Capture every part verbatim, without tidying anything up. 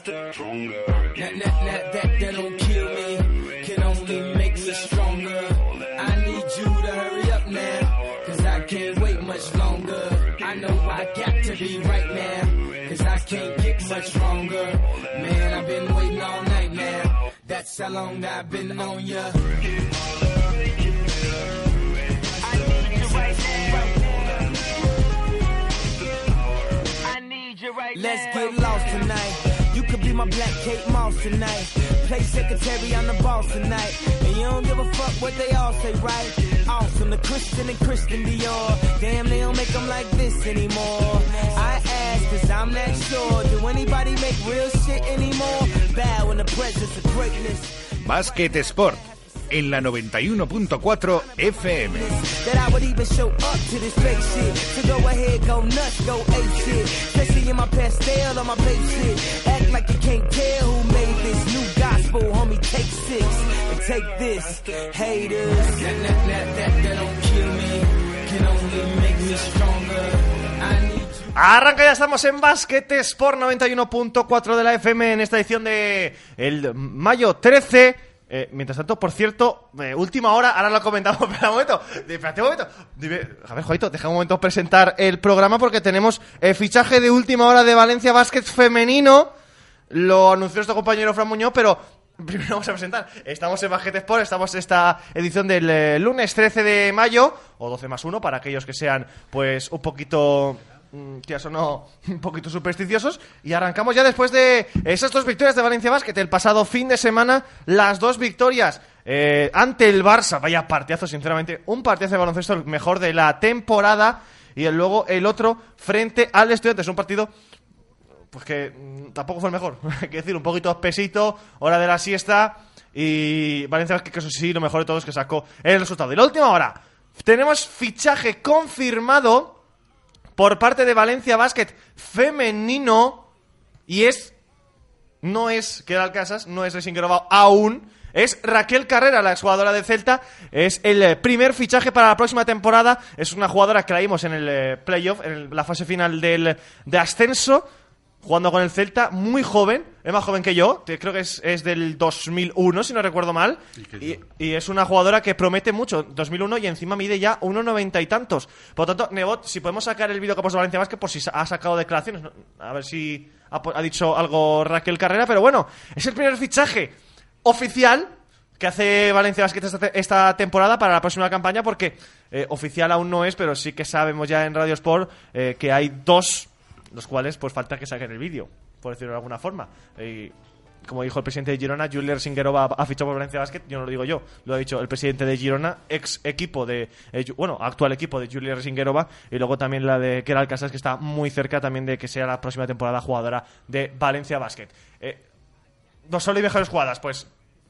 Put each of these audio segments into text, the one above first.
That, that, that, that don't kill me, can only make me stronger. I need you to hurry up now, cause I can't wait much longer. I know I got to be right now, cause I can't get much longer. Man, I've been waiting all night now, that's how long I've been on ya. Let's get lost tonight. You could be my black Kate Moss tonight. Play secretary on the boss tonight. And you don't give a fuck what they all say, right? Awesome, the Christian and Christian Dior. Damn, they don't make them like this anymore. I ask, cause I'm not sure. Do anybody make real shit anymore? Bow in the presence of greatness. Basket Sport en la noventa y uno punto cuatro F M. Arranca, ya estamos en Basket Sport noventa y uno punto cuatro de la F M en esta edición de el mayo trece. Eh, mientras tanto, por cierto, eh, última hora, ahora lo comentamos, pero un momento, espérate un momento. A ver, Juanito, deja un momento presentar el programa porque tenemos eh, fichaje de última hora de Valencia Basket femenino. Lo anunció nuestro compañero Fran Muñoz, pero primero vamos a presentar. Estamos en Basket Sport, estamos en esta edición del eh, lunes trece de mayo, o doce más uno, para aquellos que sean, pues, un poquito... que sonó un poquito supersticiosos, y arrancamos ya después de esas dos victorias de Valencia Basket el pasado fin de semana. Las dos victorias eh, ante el Barça, vaya partidazo, sinceramente, un partidazo de baloncesto, el mejor de la temporada, y el, luego el otro frente al Estudiantes, un partido pues que mmm, tampoco fue el mejor, hay que decir, un poquito espesito, hora de la siesta, y Valencia Basket, que eso sí, lo mejor de todo es que sacó el resultado. Y la última hora, tenemos fichaje confirmado por parte de Valencia Basket femenino, y es, no es Keral Casas, no es Racing Guerrero aún, es Raquel Carrera, la exjugadora del Celta. Es el primer fichaje para la próxima temporada, es una jugadora que la vimos en el eh, playoff, en el, la fase final del de ascenso, jugando con el Celta, muy joven, es más joven que yo, creo que es, es del dos mil uno, si no recuerdo mal, y, y es una jugadora que promete mucho, dos mil uno, y encima mide ya uno noventa y tantos. Por lo tanto, Nebot, si podemos sacar el vídeo que ha puesto Valencia Basket, por si ha sacado declaraciones, ¿no? A ver si ha, ha dicho algo Raquel Carrera, pero bueno, es el primer fichaje oficial que hace Valencia Basket esta, esta temporada para la próxima campaña, porque eh, oficial aún no es, pero sí que sabemos ya en Radio Sport eh, que hay dos, los cuales pues falta que saquen el vídeo, por decirlo de alguna forma. Y como dijo el presidente de Girona, Julia Singuerova ha fichado por Valencia Basket. Yo no lo digo yo, lo ha dicho el presidente de Girona, ex equipo de eh, bueno, actual equipo de Julia Singuerova, y luego también la de Keral Casas, que está muy cerca también de que sea la próxima temporada jugadora de Valencia Basket. Eh, ¿No solo hay mejores jugadas? Pues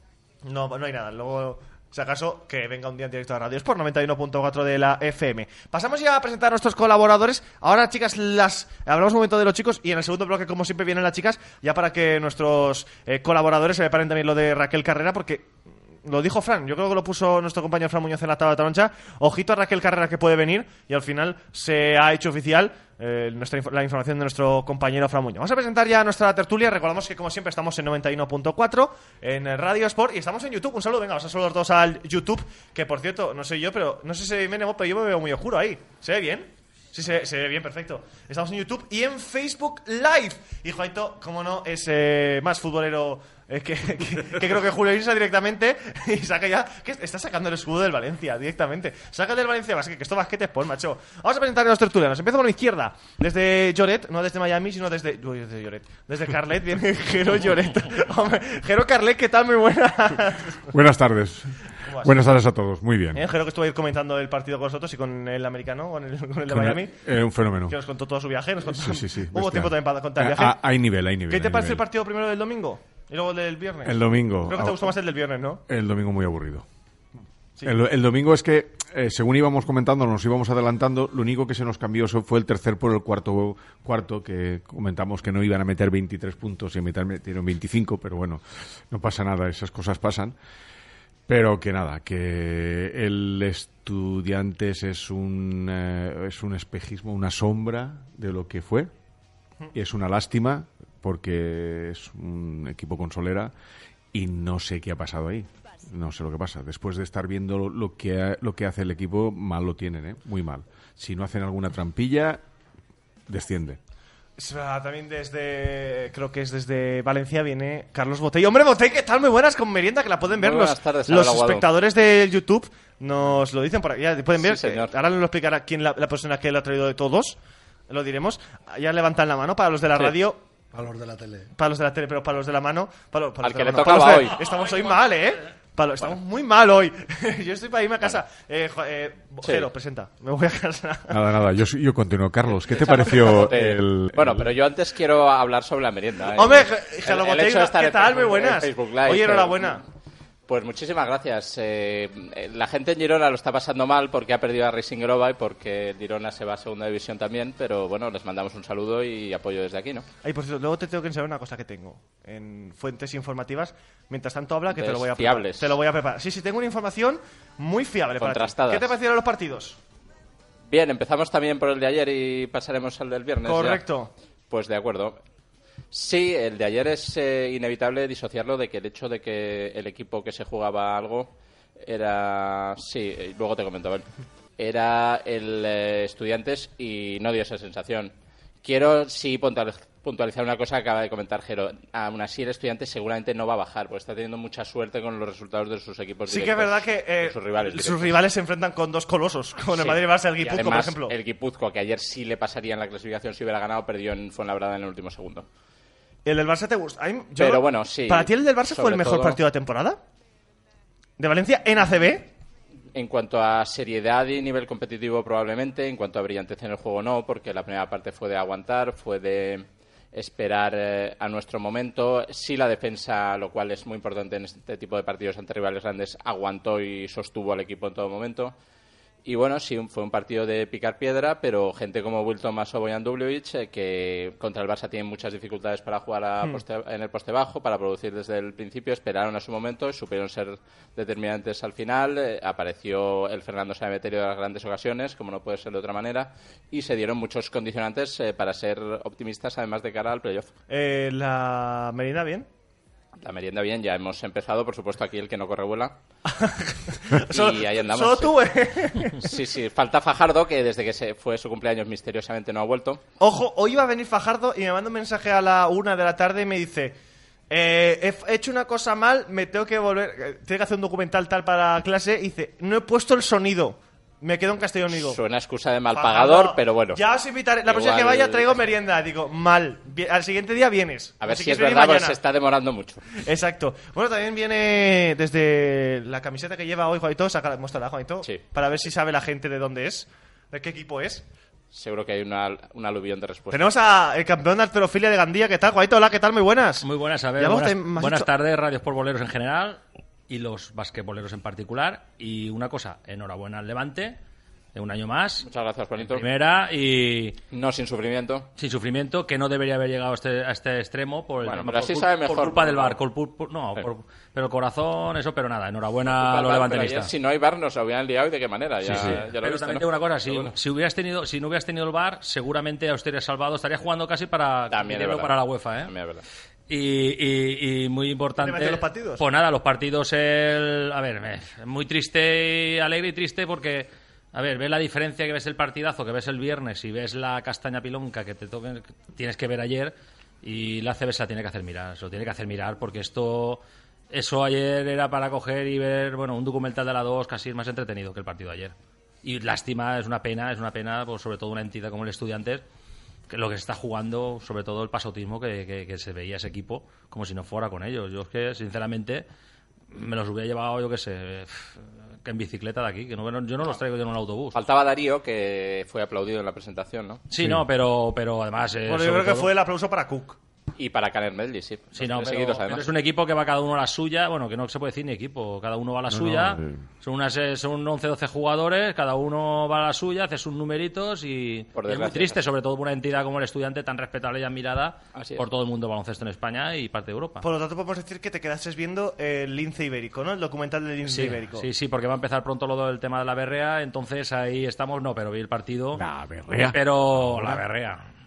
no, no hay nada. Luego, si acaso, que venga un día en directo a Radio Sport noventa y uno punto cuatro de la F M. Pasamos ya a presentar a nuestros colaboradores. Ahora, chicas, las hablamos un momento de los chicos, y en el segundo bloque, como siempre, vienen las chicas, ya para que nuestros eh, colaboradores se preparen también lo de Raquel Carrera, porque lo dijo Fran, yo creo que lo puso nuestro compañero Fran Muñoz en la tabla de taroncha. Ojito a Raquel Carrera, que puede venir, y al final se ha hecho oficial eh, nuestra, la información de nuestro compañero Fran Muñoz. Vamos a presentar ya nuestra tertulia. Recordamos que, como siempre, estamos en noventa y uno punto cuatro en Radio Sport, y estamos en YouTube. Un saludo, venga, vamos a saludar todos al YouTube, que por cierto, no sé yo, pero no sé si se ve bien, pero yo me veo muy oscuro ahí. ¿Se ve bien? Sí, se, se ve bien, perfecto. Estamos en YouTube y en Facebook Live. Y Juanito, como no, es eh, más futbolero eh, que, que, que creo que Julio Isa directamente. Y saca ya, que está sacando el escudo del Valencia directamente. Saca el del Valencia Basket, que esto Basket es por, macho. Vamos a presentar a los tertulianos. Empiezo por la izquierda, desde Lloret, no desde Miami, sino desde uy, desde Lloret, desde Carlet. Viene Jero Lloret. Hombre, Jero Carlet, ¿qué tal? Muy buenas. Buenas tardes. Buenas tardes a todos, muy bien. ¿Eh? Jero, que estuvo ahí comentando el partido con nosotros y con el americano, con el, con el de con Miami. El, eh, un fenómeno. Que nos contó todo su viaje. Nos contó, sí, sí, sí. Hubo tiempo también para contar el viaje. Ah, hay nivel, hay nivel. ¿Qué te pareció el nivel. partido primero del domingo? Y luego el del viernes. El domingo. Creo que te gustó más el del viernes, ¿no? El domingo muy aburrido. Sí. El, el domingo es que, eh, según íbamos comentando, nos íbamos adelantando, lo único que se nos cambió fue el tercer por el cuarto, cuarto que comentamos que no iban a meter veintitrés puntos y metieron veinticinco, pero bueno, no pasa nada, esas cosas pasan. Pero que nada, que el Estudiantes es un, eh, es un espejismo, una sombra de lo que fue. Y es una lástima, porque es un equipo con solera y no sé qué ha pasado ahí. No sé lo que pasa. Después de estar viendo lo que ha, lo que hace el equipo, mal lo tienen, ¿eh? Muy mal. Si no hacen alguna trampilla, desciende. También desde, creo que es desde Valencia, viene Carlos Botey. Hombre, Botey, que están muy buenas con merienda, que la pueden ver los, tardes, los espectadores de YouTube. Nos lo dicen por aquí, ya pueden ver. Sí, señor. Ahora nos lo explicará quién la, la persona que lo ha traído de todos. Lo diremos. Ya levantan la mano para los de la sí. radio. Para los de la tele. Para los de la tele, pero para los de la mano. Para, para Al los que de le la tocaba para los de, hoy. Estamos hoy mal, ¿eh? Para, estamos muy mal hoy. Yo estoy para irme a casa. Eh, eh, Jero, sí. presenta. Me voy a casa. Nada, nada. Yo, yo continúo. Carlos, ¿qué te pareció el, Bueno, el... pero yo antes quiero hablar sobre la merienda. ¿eh? Hombre, Jero Botey, ¿qué tal? Muy buenas. Live, Oye, enhorabuena. Pues muchísimas gracias. Eh, la gente en Girona lo está pasando mal porque ha perdido a Racing Groba y porque Girona se va a segunda división también, pero bueno, les mandamos un saludo y apoyo desde aquí, ¿no? Ay, por cierto, luego te tengo que enseñar una cosa que tengo en fuentes informativas. Mientras tanto habla que te lo voy a fiables. preparar. Te lo voy a preparar. Sí, sí, tengo una información muy fiable contrastadas. Para ti. ¿Qué te parecieron los partidos? Bien, empezamos también por el de ayer y pasaremos al del viernes. Correcto. Ya. Pues de acuerdo. Sí, el de ayer es eh, inevitable disociarlo de que el hecho de que el equipo que se jugaba algo era... Sí, luego te comento, ¿vale? Era el eh, Estudiantes y no dio esa sensación. Quiero sí puntualizar una cosa que acaba de comentar Jero. Aún así el Estudiantes seguramente no va a bajar, porque está teniendo mucha suerte con los resultados de sus equipos sí directos. Sí que es verdad que eh, sus, rivales sus rivales se enfrentan con dos colosos, con sí. el Madrid y Barça, el Guipuzcoa, por ejemplo. El Guipuzcoa, que ayer sí le pasaría en la clasificación si hubiera ganado, perdió en Fuenlabrada en el último segundo. ¿El del Barça te gusta? Yo, Pero bueno, sí. ¿Para ti el del Barça fue el mejor todo, partido de la temporada? ¿De Valencia en A C B? En cuanto a seriedad y nivel competitivo probablemente, en cuanto a brillantez en el juego no, porque la primera parte fue de aguantar, fue de esperar eh, a nuestro momento. Sí, la defensa, lo cual es muy importante en este tipo de partidos ante rivales grandes, aguantó y sostuvo al equipo en todo momento. Y bueno, sí, fue un partido de picar piedra, pero gente como Will Thomas o Bojan Dubljevic, eh, que contra el Barça tienen muchas dificultades para jugar a poste, en el poste bajo, para producir desde el principio, esperaron a su momento, supieron ser determinantes al final, eh, apareció el Fernando Sanemeterio de las grandes ocasiones, como no puede ser de otra manera, y se dieron muchos condicionantes eh, para ser optimistas, además de cara al playoff. Eh, ¿La merienda bien? La merienda bien, ya hemos empezado, por supuesto, aquí el que no corre vuela. solo, y ahí andamos. Solo tú, ¿eh? Sí, sí, falta Fajardo, que desde que se fue su cumpleaños misteriosamente no ha vuelto. Ojo, hoy iba a venir Fajardo y me manda un mensaje a la una de la tarde y me dice: eh, he hecho una cosa mal, me tengo que volver, tengo que hacer un documental tal para clase. Y dice: no he puesto el sonido. Me quedo en Castellón y digo... Suena excusa de mal pagador, pero bueno. Ya os invitaré. La próxima que vaya traigo merienda. Digo, mal. Al siguiente día vienes. A ver Así si es verdad, porque se está demorando mucho. Exacto. Bueno, también viene desde la camiseta que lleva hoy Juanito. Saca, muéstrala, Juanito. Sí. Para ver si sabe la gente de dónde es. De qué equipo es. Seguro que hay una, un aluvión de respuestas. Tenemos al campeón de halterofilia de Gandía. ¿Qué tal, Juanito? Hola, ¿qué tal? Muy buenas. Muy buenas, a ver. Buenas, buenas dicho... tardes, radios por boleros en general y los basquetboleros en particular. Y una cosa, enhorabuena al Levante. De un año más. Muchas gracias, Juanito. Primera y... No sin sufrimiento. Sin sufrimiento, que no debería haber llegado a este, a este extremo por, bueno, el, pero por, así por, sabe mejor, por culpa por del bar. Por, por, no, sí. por, pero el corazón, eso, pero nada. Enhorabuena a los levantenistas. Si no hay bar, nos lo habían liado y de qué manera. Ya, sí, sí. ya lo pero viste, también ¿no? tengo una cosa. Si, bueno. si, hubieras tenido, si no hubieras tenido el bar, seguramente os estarías salvado. Estarías jugando casi para, para la UEFA, ¿eh? También es verdad. Y, y, y muy importante. ¿Los partidos? Pues nada, los partidos. El, a ver, muy triste y alegre y triste porque. A ver, ves la diferencia que ves el partidazo, que ves el viernes y ves la castaña pilonca que te toque, que tienes que ver ayer y la C B se la tiene que hacer mirar, se lo tiene que hacer mirar porque esto, eso ayer era para coger y ver, bueno, un documental de la dos casi es más entretenido que el partido de ayer. Y lástima, es una pena, es una pena, pues sobre todo una entidad como el Estudiantes, que lo que se está jugando, sobre todo el pasautismo que, que, que se veía ese equipo como si no fuera con ellos. Yo es que, sinceramente, me los hubiera llevado, yo qué sé... que en bicicleta de aquí, que no, yo no los traigo yo en un autobús. Faltaba Darío, que fue aplaudido en la presentación, ¿no? Sí, sí. no, pero, pero además... Eh, bueno, yo creo todo... que fue el aplauso para Cook. Y para Caner Medley, sí. Sí, no, pero, seguidos, pero es un equipo que va cada uno a la suya. Bueno, que no se puede decir ni equipo. Cada uno va a la no, suya. No, sí. Son unas son once doce jugadores. Cada uno va a la suya, hace sus numeritos y, y es muy triste, sobre todo por una entidad como el Estudiante, tan respetable y admirada por todo el mundo baloncesto en España y parte de Europa. Por lo tanto, podemos decir que te quedaste viendo el lince ibérico, ¿no? El documental del lince sí, ibérico. Sí, sí, porque va a empezar pronto lo del tema de la berrea. Entonces ahí estamos. No, pero vi el partido. La berrea. Pero la berrea.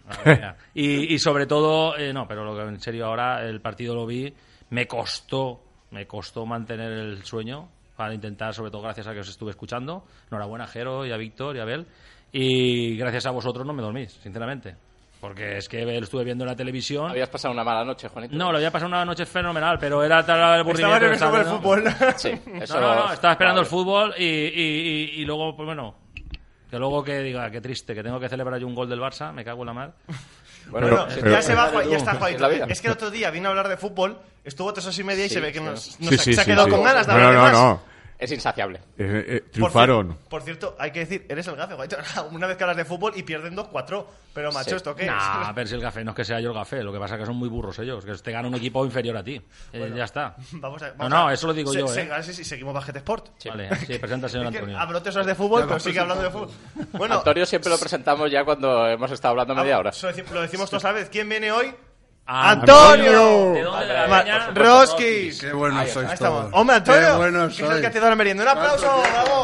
y, y sobre todo, eh, no, pero lo que en serio ahora, el partido lo vi, me costó, me costó mantener el sueño para intentar, sobre todo gracias a que os estuve escuchando. Enhorabuena a Jero y a Víctor y a Abel. Y gracias a vosotros no me dormís, sinceramente. Porque es que lo estuve viendo en la televisión. ¿Habías pasado una mala noche, Juanito? No, lo había pasado una noche fenomenal, pero era tal el aburrimiento. Estaba nervioso por el fútbol. Sí, eso no, no, no, estaba esperando vale. el fútbol y, y, y, y luego, pues bueno, que luego que diga, qué triste, que tengo que celebrar yo un gol del Barça, me cago en la mar. Bueno, Bueno, Pero- ya pero- se va, pero- ya está es Juanito. la vida. Es que el otro día vino a hablar de fútbol, estuvo tres horas y media y Sí, se ve que sí. nos, nos Sí, ha- sí, se ha sí, quedado sí. con ganas de No, hablar de no, más. no. Es insaciable. Eh, eh, Por triunfaron. cier- Por cierto, hay que decir, eres el gafe, Juanito. Una vez que hablas de fútbol y pierden dos cuatro. Pero, macho, Sí. ¿esto qué Nah, es? a ver si el café no es que sea yo el café, lo que pasa es que son muy burros ellos, que te gana un equipo inferior a ti. Eh, ya está. Vamos a, No, vamos no, a- eso lo digo se- yo, se- ¿eh? ahora sí, sí, seguimos Basket Sport. Vale, sí, presenta al señor Es que Antonio. habló tres horas de fútbol, pero sigue hablando de fútbol. Bueno, Antonio siempre lo presentamos ya cuando hemos estado hablando media hora. Lo decimos, lo decimos todos a la vez. ¿Quién viene hoy? ¡Antonio! ¿De dónde? ¿De la Ma- Peña? Roskis. Qué buenos Ahí sois Ahí estamos. todos. Hombre, Antonio. Qué buenos que es el sois. que te da la merienda. Un aplauso, bravo.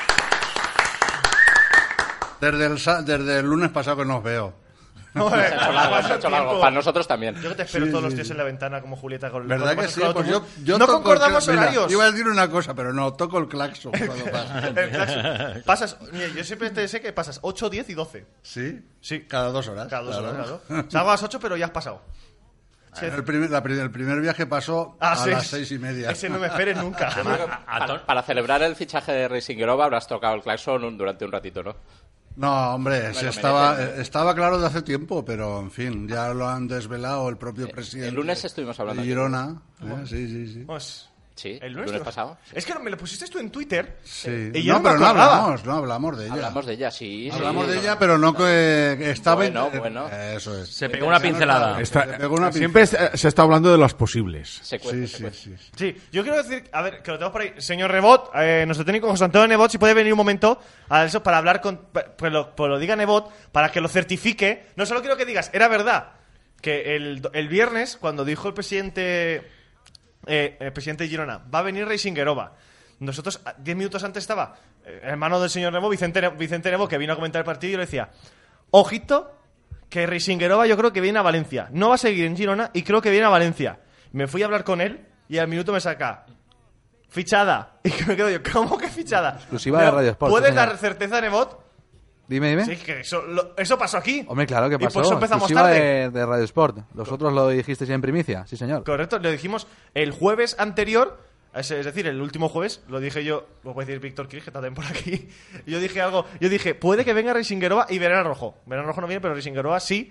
Desde el, sa- desde el lunes pasado que no os veo. Joder, Se ha hecho largo, pasa se ha hecho largo. tiempo. Para nosotros también. Yo que te espero Sí, todos sí, los días sí. en la ventana como Julieta con ¿Verdad cuando que pasas sí? con el Pues yo, autobús. yo no toco el concordamos cla- mira, horarios. iba a decir una cosa, pero no, toco el claxon cuando pasa. El claxon. Pasas, mira, yo siempre te sé que pasas ocho, diez y doce. ¿Sí? Sí. Cada dos horas. Cada dos claro. horas, claro. Salgo a las ocho, pero ya has pasado. Sí. El primer, la pri- el primer viaje pasó Ah, a sí. las seis y media. Ese no me esperes nunca. Para, para celebrar el fichaje de Racing Grove habrás tocado el claxon un- durante un ratito, ¿no? No, hombre, Me se lo estaba, merece. eh, estaba claro de hace tiempo, pero en fin, ya lo han desvelado el propio presidente. el lunes estuvimos hablando de aquí. Girona. ¿eh? Sí, sí, sí. Pues, Sí, el el lunes, lunes lo- pasado. Es que me lo pusiste tú en Twitter. Sí. Y yo no, no me pero no acordaba. hablamos, no hablamos de ella. Hablamos de ella, sí. sí. Hablamos de ella, pero no que que estaba... Bueno, en- bueno. Eso es. Se pegó una pincelada. Está- Le pegó una siempre pincelada. se, se está hablando de los posibles. Secuencia, Sí, sí, secuencia. sí. Sí, yo quiero decir, a ver, que lo tenemos por ahí. Señor Nebot, eh, nuestro técnico José Antonio Nebot, si puede venir un momento a eso para hablar con. Pues lo, pues lo diga Nebot, para que lo certifique. No solo quiero que digas, era verdad que el, el viernes, cuando dijo el presidente. Eh, el presidente de Girona, va a venir Racing Grove. Nosotros, a- diez minutos antes estaba eh, hermano del señor Nebot, Vicente, Ne- Vicente Nebot, que vino a comentar el partido y yo le decía: ojito, que Racing Grove yo creo que viene a Valencia. No va a seguir en Girona y creo que viene a Valencia. Me fui a hablar con él y al minuto me saca fichada. Y que me quedo yo, ¿cómo que fichada? Exclusiva de Pero, Radio Sport, ¿puedes sí, señor. dar certeza, Nebot? Dime, dime. Sí, que eso, lo- eso pasó aquí. Hombre, claro que Y por pasó. eso empezamos Exclusiva tarde. de, de Radio Sport. Vosotros lo dijisteis en primicia, sí, señor. Correcto, lo dijimos el jueves anterior, es es decir, el último jueves, lo dije yo, lo puede decir Víctor Kiris, que está también por aquí. Yo dije algo, yo dije, puede que venga Racing Grove y Verano Rojo. Verano Rojo no viene, pero Racing Grove sí.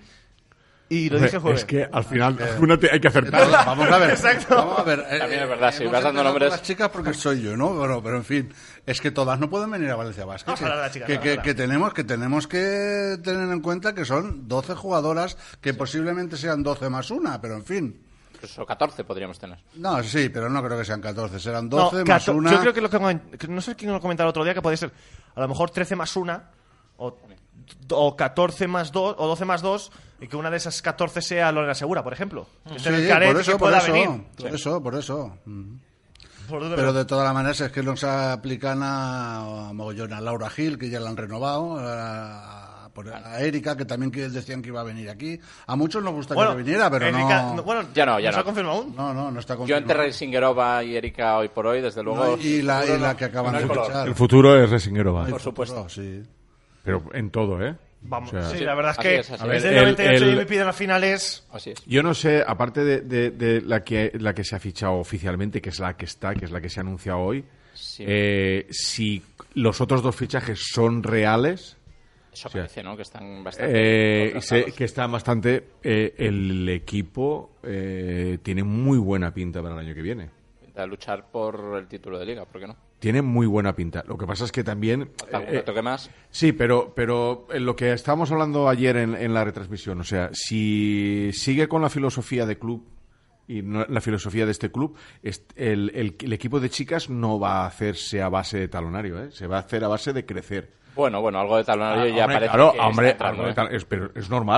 Y lo dije el jueves. Es que al final una te- hay que acertar. Entonces, vamos a ver. Exacto. Vamos a ver. eh, También es eh, verdad, si hemos vas dando empezado nombres- con las chicas porque soy yo, ¿no? Pero, pero en fin, es que todas no pueden venir a Valencia Basket. Vamos a Que, hablar de las chicas, que, vamos a que- hablar. que tenemos, que tenemos que tener en cuenta que son doce jugadoras, que posiblemente sean doce más una, pero en fin. Incluso catorce podríamos tener. No, sí, pero no creo que sean catorce, serán No, doce más cato- una. Yo creo que lo que, comen- que no sé quién lo comentaba el otro día, que puede ser a lo mejor trece más una, o, o catorce más dos, o doce más dos, y que una de esas catorce sea Lorena Segura, por ejemplo. Que esté en el Sí, caret por y eso, que por pueda eso, venir. por eso, por eso. Mm. Por dónde Pero me- de todas las maneras es que nos aplican a, a mogollón, a Laura Gil, que ya la han renovado, a, a Erika, que también que decían que iba a venir aquí. A muchos nos gustaría Bueno, que viniera, pero Erika- no... Bueno, Ya no, ya se no. ha confirmado aún. No, no, no está Yo confirmado. entre Racing Grove y Erika hoy por hoy, desde luego. No, y la, y la que acaban no hay de color. fichar. El futuro es Resinguero, va. Ay, por supuesto. futuro, sí. Pero en todo, ¿eh? Vamos, O sea, sí, Sí, la verdad es así que es, así desde es. el noventa y ocho El- y me piden las finales. Así es. Yo no sé, aparte de, de- de la que la que se ha fichado oficialmente, que es la que está, que es la que se ha anunciado hoy, Sí. eh, si los otros dos fichajes son reales, Eso Sí. parece, ¿no? Que están bastante. eh, sé contrastados. que está bastante, eh, el equipo eh, tiene muy buena pinta para el año que viene. A luchar por el título de liga, ¿por qué no? Tiene muy buena pinta. Lo que pasa es que también... ¿Algún eh, retoque más? Sí, pero, pero en lo que estábamos hablando ayer en, en la retransmisión, o sea, si sigue con la filosofía de club y no- la filosofía de este club, est- el, el- el equipo de chicas no va a hacerse a base de talonario, ¿eh? Se va a hacer a base de crecer. Bueno, bueno, algo de talonario Ah, ya hombre, parece claro, que hombre, está entrando, algo de ¿eh? tal- es, pero es normal,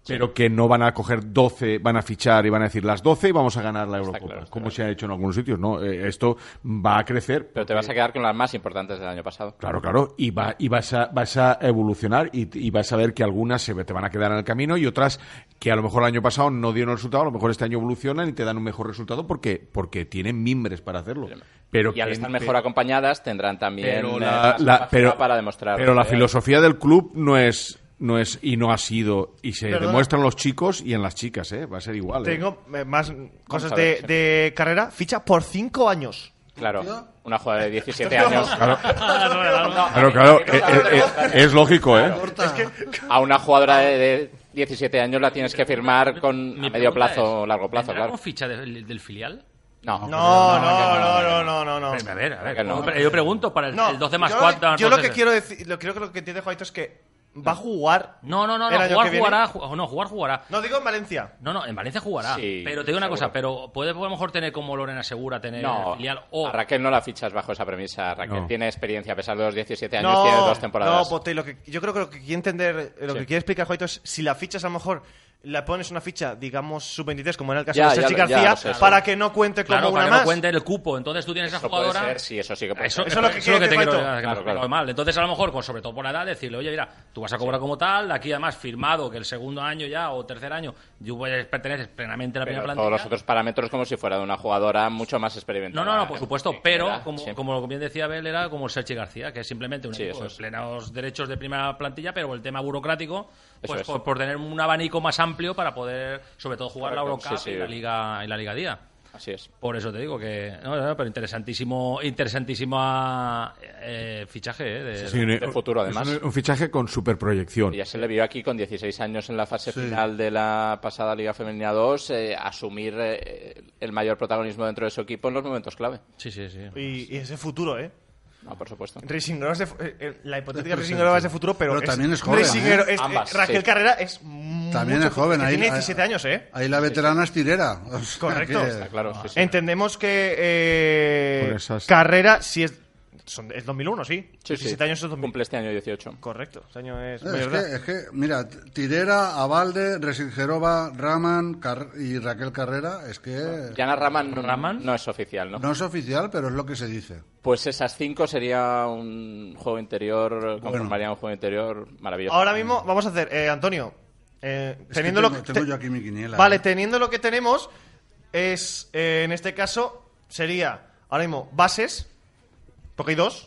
pero que no van a coger doce, van a fichar y van a decir las doce y vamos a ganar la Eurocopa, claro, como claro. se ha hecho en algunos sitios, ¿no? Eh, esto va a crecer. Pero te vas a quedar con las más importantes del año pasado. Claro, claro, y, va, y vas, a, vas a evolucionar y, y vas a ver que algunas se te van a quedar en el camino y otras que a lo mejor el año pasado no dieron el resultado, a lo mejor este año evolucionan y te dan un mejor resultado porque, porque tienen mimbres para hacerlo. Pero Y al que- estar mejor acompañadas tendrán también pero eh, la, más la- capacidad pero, para demostrar. pero la que- filosofía del club no es no es y no ha sido y se Perdona. demuestra en los chicos y en las chicas, ¿eh? Va a ser igual. ¿eh? Tengo eh, más cosas a de, ver, sí. de carrera. Ficha por cinco años. Claro, una jugadora de diecisiete años. Claro, No, claro, claro, eh, eh, eh, es lógico, ¿eh? A una jugadora de, de diecisiete años la tienes que firmar con Mi a medio pregunta plazo o es, largo plazo, ¿vendrá claro. con ficha del, del filial? No, No, no, no, no, no, no. no. Pero, a ver, a ver. Que no. Yo pregunto para el, No, el doce más yo, cuatro. yo lo que quiero decir, lo, creo que lo que entiende Juanito es que va a jugar. No, no, no, el no. año Jugar que viene. jugará. ju- No, jugar jugará. No digo en Valencia. No, no, en Valencia jugará. Sí, pero te digo una seguro. cosa, pero puede a lo mejor tener como Lorena Segura, tener no. filial o... A Raquel no la fichas bajo esa premisa. Raquel No. tiene experiencia, a pesar de los diecisiete años, tiene No, dos temporadas. no, Pote, lo que, yo creo que lo que quiere entender, lo Sí. que quiere explicar Juanito es si la fichas a lo mejor le pones una ficha, digamos, sub veintitrés, como en el caso Ya, de Sergi ya lo- ya García, lo sé, sí. para que no cuente como Claro, una para que más. no cuente el cupo. Entonces tú tienes esa Eso puede jugadora... ser, sí, eso sí que puede Eso, ser. Eso es lo que eso es lo que te quiere quiero decir, que me Claro, he claro. explicado mal. Entonces, a lo mejor, pues, sobre todo por la edad, decirle, oye, mira, tú vas a cobrar como tal, de aquí además firmado que el segundo año ya o tercer año, yo voy a pertenecer plenamente a la Pero primera todos plantilla. los otros parámetros como si fuera de una jugadora mucho más No, experimentada. no, no, por supuesto, En pero general, como, sí. como bien decía Abel, era como Sergi García, que es simplemente un Sí, equipo eso de es. plenos derechos de primera plantilla, pero el tema burocrático, pues es. por, por tener un abanico más amplio para poder, sobre todo, jugar la Correcto, Eurocup sí, sí. y la Liga y la Liga Día. Así es. Por eso te digo que, no, no, pero interesantísimo, interesantísima eh, fichaje eh, de, Sí, un- de futuro, además. es un, un fichaje con superproyección. Y ya se le vio aquí con dieciséis años en la fase Sí. final de la pasada Liga Femenina dos eh, asumir eh, el mayor protagonismo dentro de su equipo en los momentos clave. Sí, sí, sí. Y, y ese futuro, ¿eh? No, por supuesto. Racing Girl es de fu- eh, eh, la hipotética Es Racing presente. Girl es de futuro, pero, Pero también es joven, Racing ¿eh? Girl es- Ambas, eh, Raquel sí. Carrera es mucho También es joven. que Ahí, tiene diecisiete ahí- años, ¿eh? Ahí la veterana es tirera. O sea Correcto. que- Está claro, sí, sí. Entendemos que eh, Por esas- Carrera sí es, son, es dos mil uno, sí. Sí, sí. diecisiete años es dos mil. Cumple este año dieciocho. Correcto. Este año es... Es mayor de edad. que, es que, mira, Tirera, Abalde, Resingerova, Raman Car- y Raquel Carrera, es que Yana Raman, no- Raman. no es oficial, ¿no? no es oficial, pero es lo que se dice. Pues esas cinco sería un juego interior, conformaría un juego interior maravilloso. Ahora mismo vamos a hacer, eh, Antonio, eh, Es teniendo que lo tengo, que... tengo te- yo aquí mi quiniela. Vale, ¿eh? teniendo lo que tenemos, es, eh, en este caso, sería, ahora mismo, bases, porque hay dos,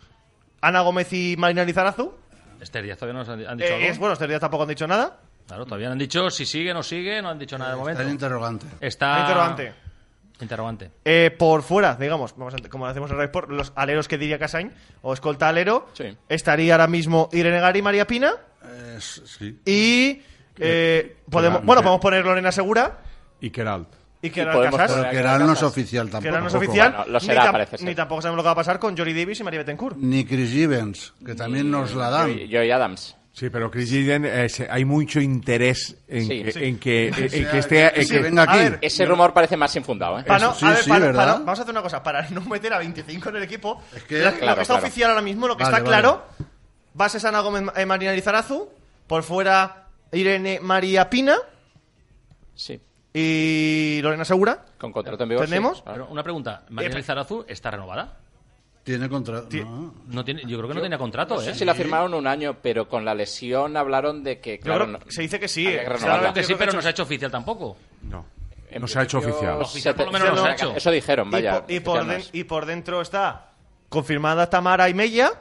Ana Gómez y Marina Lizarazu. Esther Díaz todavía no nos han, han dicho Eh, algo. es bueno, este día tampoco han dicho nada. Claro, todavía no han dicho si sigue o no sigue, no han dicho nada de momento. Está en interrogante. Está... Interrogante. Interrogante. Eh, por fuera, digamos, vamos a- como lo hacemos en Red Sport, los aleros que diría Casain, o escolta alero, Sí. estaría ahora mismo Irene Gari y María Pina. Eh, sí. Y eh, podemos, que- bueno, podemos poner Lorena Segura Y Keralt. y que Y podemos Casas. Pero poner- que era no es oficial Que tampoco. ahora no es tampoco. oficial, Bueno, lo ni, será, tam- parece ser. ni tampoco sabemos lo que va a pasar con Jory Davis y María Betancourt. Ni Chris Evans, que también nos la dan. Joy, Joy Adams. Sí, pero Chris Gillian, eh, se- hay mucho interés en, Sí. que, Sí. en que, en que sea, esté... en que se que- venga aquí. A ver, Ese rumor parece más infundado, ¿eh? Para no- sí, a ver, sí, para- ¿verdad? para- vamos a hacer una cosa, para no meter a veinticinco en el equipo, Es que- lo, lo Claro, que está claro. oficial ahora mismo, lo que Vale, está vale. claro, bases Ana Gómez, eh, Marina Lizarazu, por fuera Irene María Pina Sí. y Lorena Segura. Con contrato en vigor. sí. ¿Tenemos? Claro. Pero una pregunta, ¿María Eh, Lizarazu está renovada? Tiene contrato. Ti- No. No tiene, yo creo que no tenía contrato, No sé ¿eh? si la firmaron un año, pero con la lesión hablaron de que, Yo claro, creo no- que se dice que sí. había eh. que O sea, renovarla. yo que creo sí, pero eso no se ha es- hecho oficial tampoco. No, en no se ha hecho principio, oficial. Oficial por lo se- menos no se ha eso- hecho. Eso dijeron, Y vaya. por, y, por oficial no den- es. y por dentro está confirmada Tamara y Mella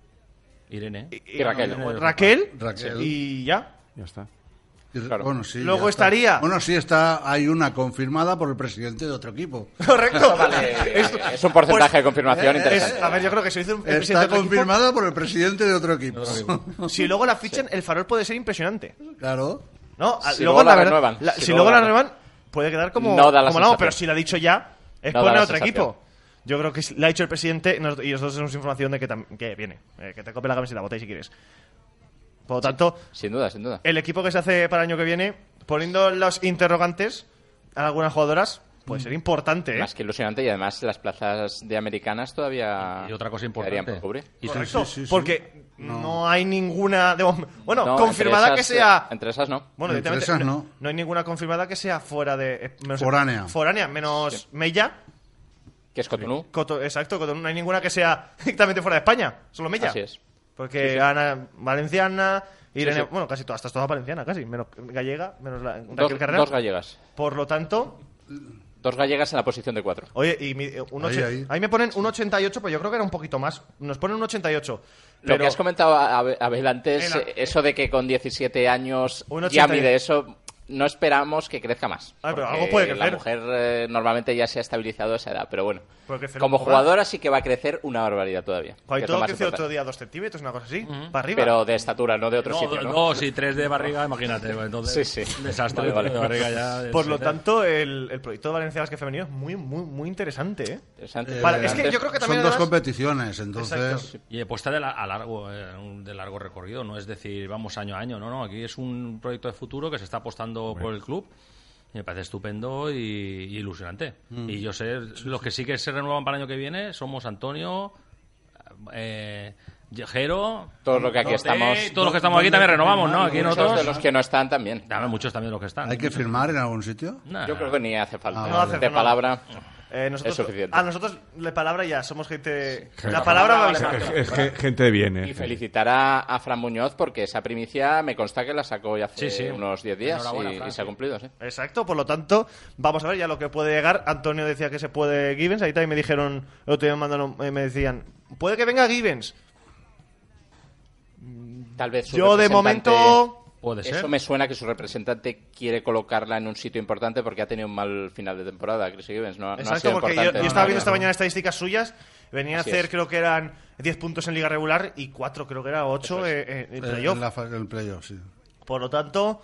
Irene. y, Y Raquel. Raquel, Raquel. y ya. Ya está. Y- Claro. Bueno, sí, Luego ya está. estaría- Bueno, sí, está. Hay una confirmada por el presidente de otro equipo. Correcto. Vale, es un porcentaje Pues, de confirmación eh, interesante. Es- a ver, yo creo que si dice un el presidente Está de otro equipo, confirmada por el presidente de otro equipo. si luego la fichan, el farol puede ser impresionante. Claro. ¿No? A- Si luego, luego la verdad, renuevan. la- Si si, luego luego la la- renuevan, puede quedar como. No da la como no, sensación. pero si la ha dicho ya, es No da poner la otro sensación. equipo. Yo creo que si- la ha dicho el presidente nos- y nosotros tenemos información de que, tam- que viene. eh, que te copie la camiseta, votáis si quieres. Por lo tanto, Sin duda, sin duda. el equipo que se hace para el año que viene, poniendo los interrogantes a algunas jugadoras, puede ser importante, ¿eh? Más que ilusionante, y además las plazas de americanas todavía Y otra cosa quedarían importante. por cubrir. Y tú- Correcto, sí, sí, sí. porque no. No. hay ninguna... de mom- bueno, No, confirmada entre que esas, sea... Entre esas no. Bueno, Entre directamente, esas no. no. no hay ninguna confirmada que sea fuera de... eh, menos- Foránea. Foránea, menos Mella. Que es Cotonou. Coto- exacto, Cotonou. No hay ninguna que sea directamente fuera de España, solo Mella. Así es. Porque Ana Valenciana, Irene... Sí, sí. Bueno, casi todas, estás toda valenciana, casi. Menos gallega, menos la, Dos, Raquel Carrera. dos gallegas. Por lo tanto... Dos gallegas en la posición de cuatro. Oye, y mi- un Ahí, oche- ahí. ahí me ponen un ochenta y ocho, pero yo creo que era un poquito más. Nos ponen un ochenta y ocho. Lo Pero que has comentado, Abel, Abel, antes, En la- eh, eso de que con diecisiete años Un ya ochenta y- mide eso, no esperamos que crezca más. Ah, pero porque algo puede La crecer. mujer eh, normalmente ya se ha estabilizado a esa edad, pero bueno. Puede crecer Como un poco más. jugadora sí que va a crecer una barbaridad todavía. que es lo Paito más crece otro importante. día dos centímetros, una cosa así, para arriba. Pero de estatura, no de otro No, sitio, do- ¿no? dos y tres de barriga, imagínate. pues, Entonces, Sí, sí. un desastre Vale, vale. de barriga ya. Por lo es- tanto, el, el proyecto de Valencia Basket femenino es muy, muy, muy interesante, ¿eh? Interesante. Vale, es que yo creo que también Son dos además- competiciones, entonces... Exacto. Y apuesta de, la- a largo, eh, un- de largo recorrido, no es decir, vamos año a año, no, no, aquí es un proyecto de futuro que se está apostando por el club. Y me parece estupendo y, y ilusionante. Y yo sé, los que sí que se renuevan para el año que viene somos Antonio, eh, Jero, Todos los que aquí Rote, estamos. todos los que estamos aquí también renovamos, ¿no? Aquí Muchos nosotros. de los que no están también. Dame muchos también los que están. ¿Hay que firmar en algún sitio? Nah. Yo creo que ni hace falta. Ah, No hace de no. palabra. Eh, nosotros, Es suficiente. A nosotros, la palabra ya, somos gente... Gente. La palabra va a Vale, avisar. vale. Es que- gente de bien, ¿eh? Y felicitar a, a Fran Muñoz porque esa primicia me consta que la sacó ya hace Sí, sí. unos diez días Enhorabuena, y, Fran, y se ha sí. cumplido, sí. Exacto, por lo tanto, vamos a ver ya lo que puede llegar. Antonio decía que se puede Givens, ahí también me dijeron, el otro día me mandaron, eh, me decían, puede que venga Givens. Tal vez su Yo de representante- momento... Puede ser. Eso me suena que su representante quiere colocarla en un sitio importante porque ha tenido un mal final de temporada, Chris Gibbons. No, no ha Exacto, sido porque yo, importante. yo No, estaba no, viendo no. esta mañana estadísticas suyas, venía a Así hacer, es. creo que eran diez puntos en liga regular y cuatro, creo que era ocho Eso es. eh, eh, en Eh, playoff. en la fa- en el playoff, sí. Por lo tanto,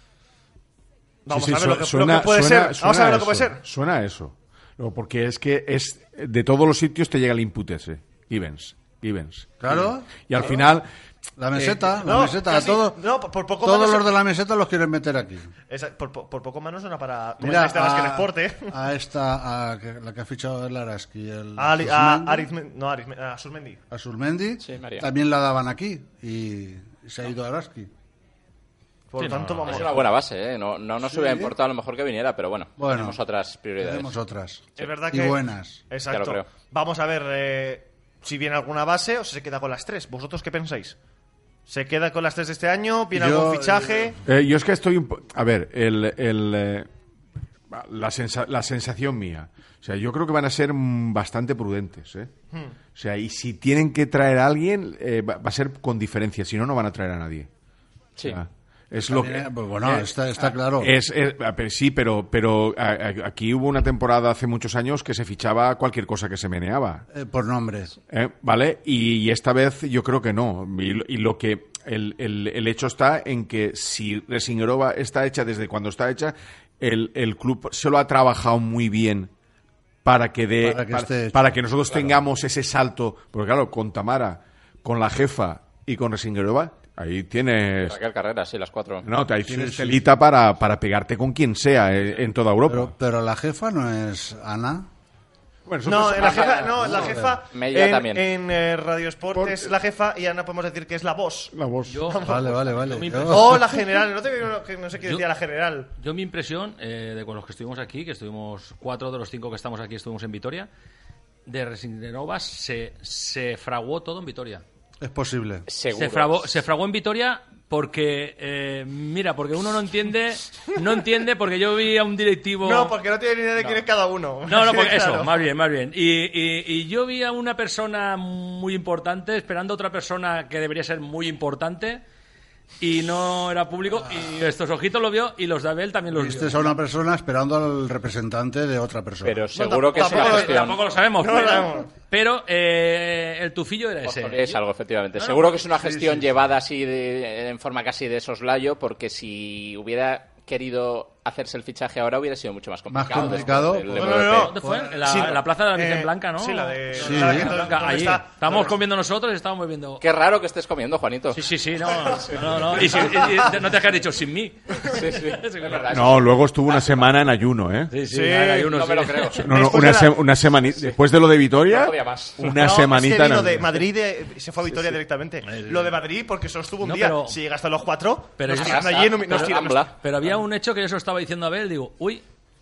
vamos Sí, sí, a ver lo que, suena- lo que puede suena- ser. Vamos a ver lo que puede eso, ser. Suena a eso. No, porque es que es de todos los sitios te llega el input ese. Evans. Evans. Claro. Y al final... La meseta, Eh, la no, meseta, casi- todo, no, por- por poco todos menos- los de la meseta los quieren meter aquí. Esa- por, por- por poco menos suena para Mira, comentarista de Basket a, Sport, ¿eh? a esta, a que- la que ha fichado el Araski, el A, Ali- a, Susmendi, Arizmen- no, Arizmen- a Susmendi. a Surmendi, Sí, María. también la daban aquí y se ha ido a Araski. Por Sí, lo tanto, no, vamos. Es una buena base, ¿eh? No, no nos Sí. hubiera importado a lo mejor que viniera, pero bueno, Bueno, tenemos otras prioridades. Tenemos otras. Es verdad Y que. buenas. Exacto. Ya lo creo. Vamos a ver eh, si viene alguna base o si se queda con las tres. ¿Vosotros qué pensáis? ¿Se queda con las tres de este año? ¿Viene Yo, algún fichaje? Eh, yo es que estoy un po- a ver, el, el, eh, la, sensa- la sensación mía. O sea, yo creo que van a ser mm, bastante prudentes. ¿eh? Hmm. O sea, y si tienen que traer a alguien, eh, va, va a ser con diferencia. Si no, no van a traer a nadie. Sí. O sea, es lo que, También, pues bueno, eh, está, está claro. Es, es- a ver, sí, pero, pero a- a- aquí hubo una temporada hace muchos años que se fichaba cualquier cosa que se meneaba. Eh, por nombres. ¿eh? ¿Vale? Y, y esta vez yo creo que no. Y, lo- y lo que el, el- el hecho está en que si Resingerova está hecha desde cuando está hecha, el, el club se lo ha trabajado muy bien para que dé Para que para, esté hecho. para que nosotros tengamos ese salto. Porque claro, con Tamara, con la jefa y con Resingerova, ahí tienes... Raquel Carrera, sí, las cuatro. No, ahí tienes telita para, para pegarte con quien sea eh, en toda Europa. Pero, pero la jefa no es Ana. Bueno, No, nosotros- la jefa, no, la jefa Mella en, también. en eh, Radio Sport Porque- es la jefa y Ana podemos decir que es la voz. La voz. Yo, Vale, vale, vale. Yo me Yo- O la general, no, te, que no sé qué Yo- decía la general. yo mi impresión, eh, de con los que estuvimos aquí, que estuvimos cuatro de los cinco que estamos aquí, estuvimos en Vitoria, de Resingerovas se, se fraguó todo en Vitoria. Es posible. Seguro. Se fraguó, se fraguó en Vitoria porque, eh, mira, porque uno no entiende, no entiende porque yo vi a un directivo... No, porque no tiene ni idea de quién es cada uno. No, no, Sí, porque claro. eso, más bien, más bien. Y, y- y yo vi a una persona muy importante esperando a otra persona que debería ser muy importante y no era público y estos ojitos lo vio y los de Abel también los Viste vio. a una persona esperando al representante de otra persona. Pero seguro que es tampoco una lo- gestión. Tampoco lo sabemos, No lo pero, sabemos. pero, eh, el tufillo era ese. Es algo, efectivamente. Seguro que es una gestión llevada así de- en forma casi de soslayo, porque si hubiera querido hacerse el fichaje ahora hubiera sido mucho más complicado. Más complicado. después del No, no, M V P. no. ¿Dónde fue? En la, Sí, en la plaza de la Virgen eh, Blanca, ¿no? sí, la de- Sí. la la Virgen de- Blanca. ¿dónde Allí. está? Estábamos ¿Dónde- comiendo nosotros y estábamos viendo... Qué raro que estés comiendo, Juanito. Sí, sí, sí, no, no, no. Y, si- y- y no te has dicho sin mí. Sí, sí, es verdad. No, luego estuvo una semana en ayuno, ¿eh? Sí, sí, Sí, hay uno, No sí. me lo creo. No, no, Después una, de la- se- una semanita. Después de lo de Vitoria, No podía más. una No, semanita. es que vino en- de Madrid eh, se fue a Vitoria directamente. Lo de Madrid, porque solo estuvo un No, día. pero- Si llega hasta los cuatro, pero nos es- tiran Arrasa, allí, nos, nos pero tiran- nos- Ambla. Pero había un hecho que yo se lo estaba diciendo a Abel, digo, uy,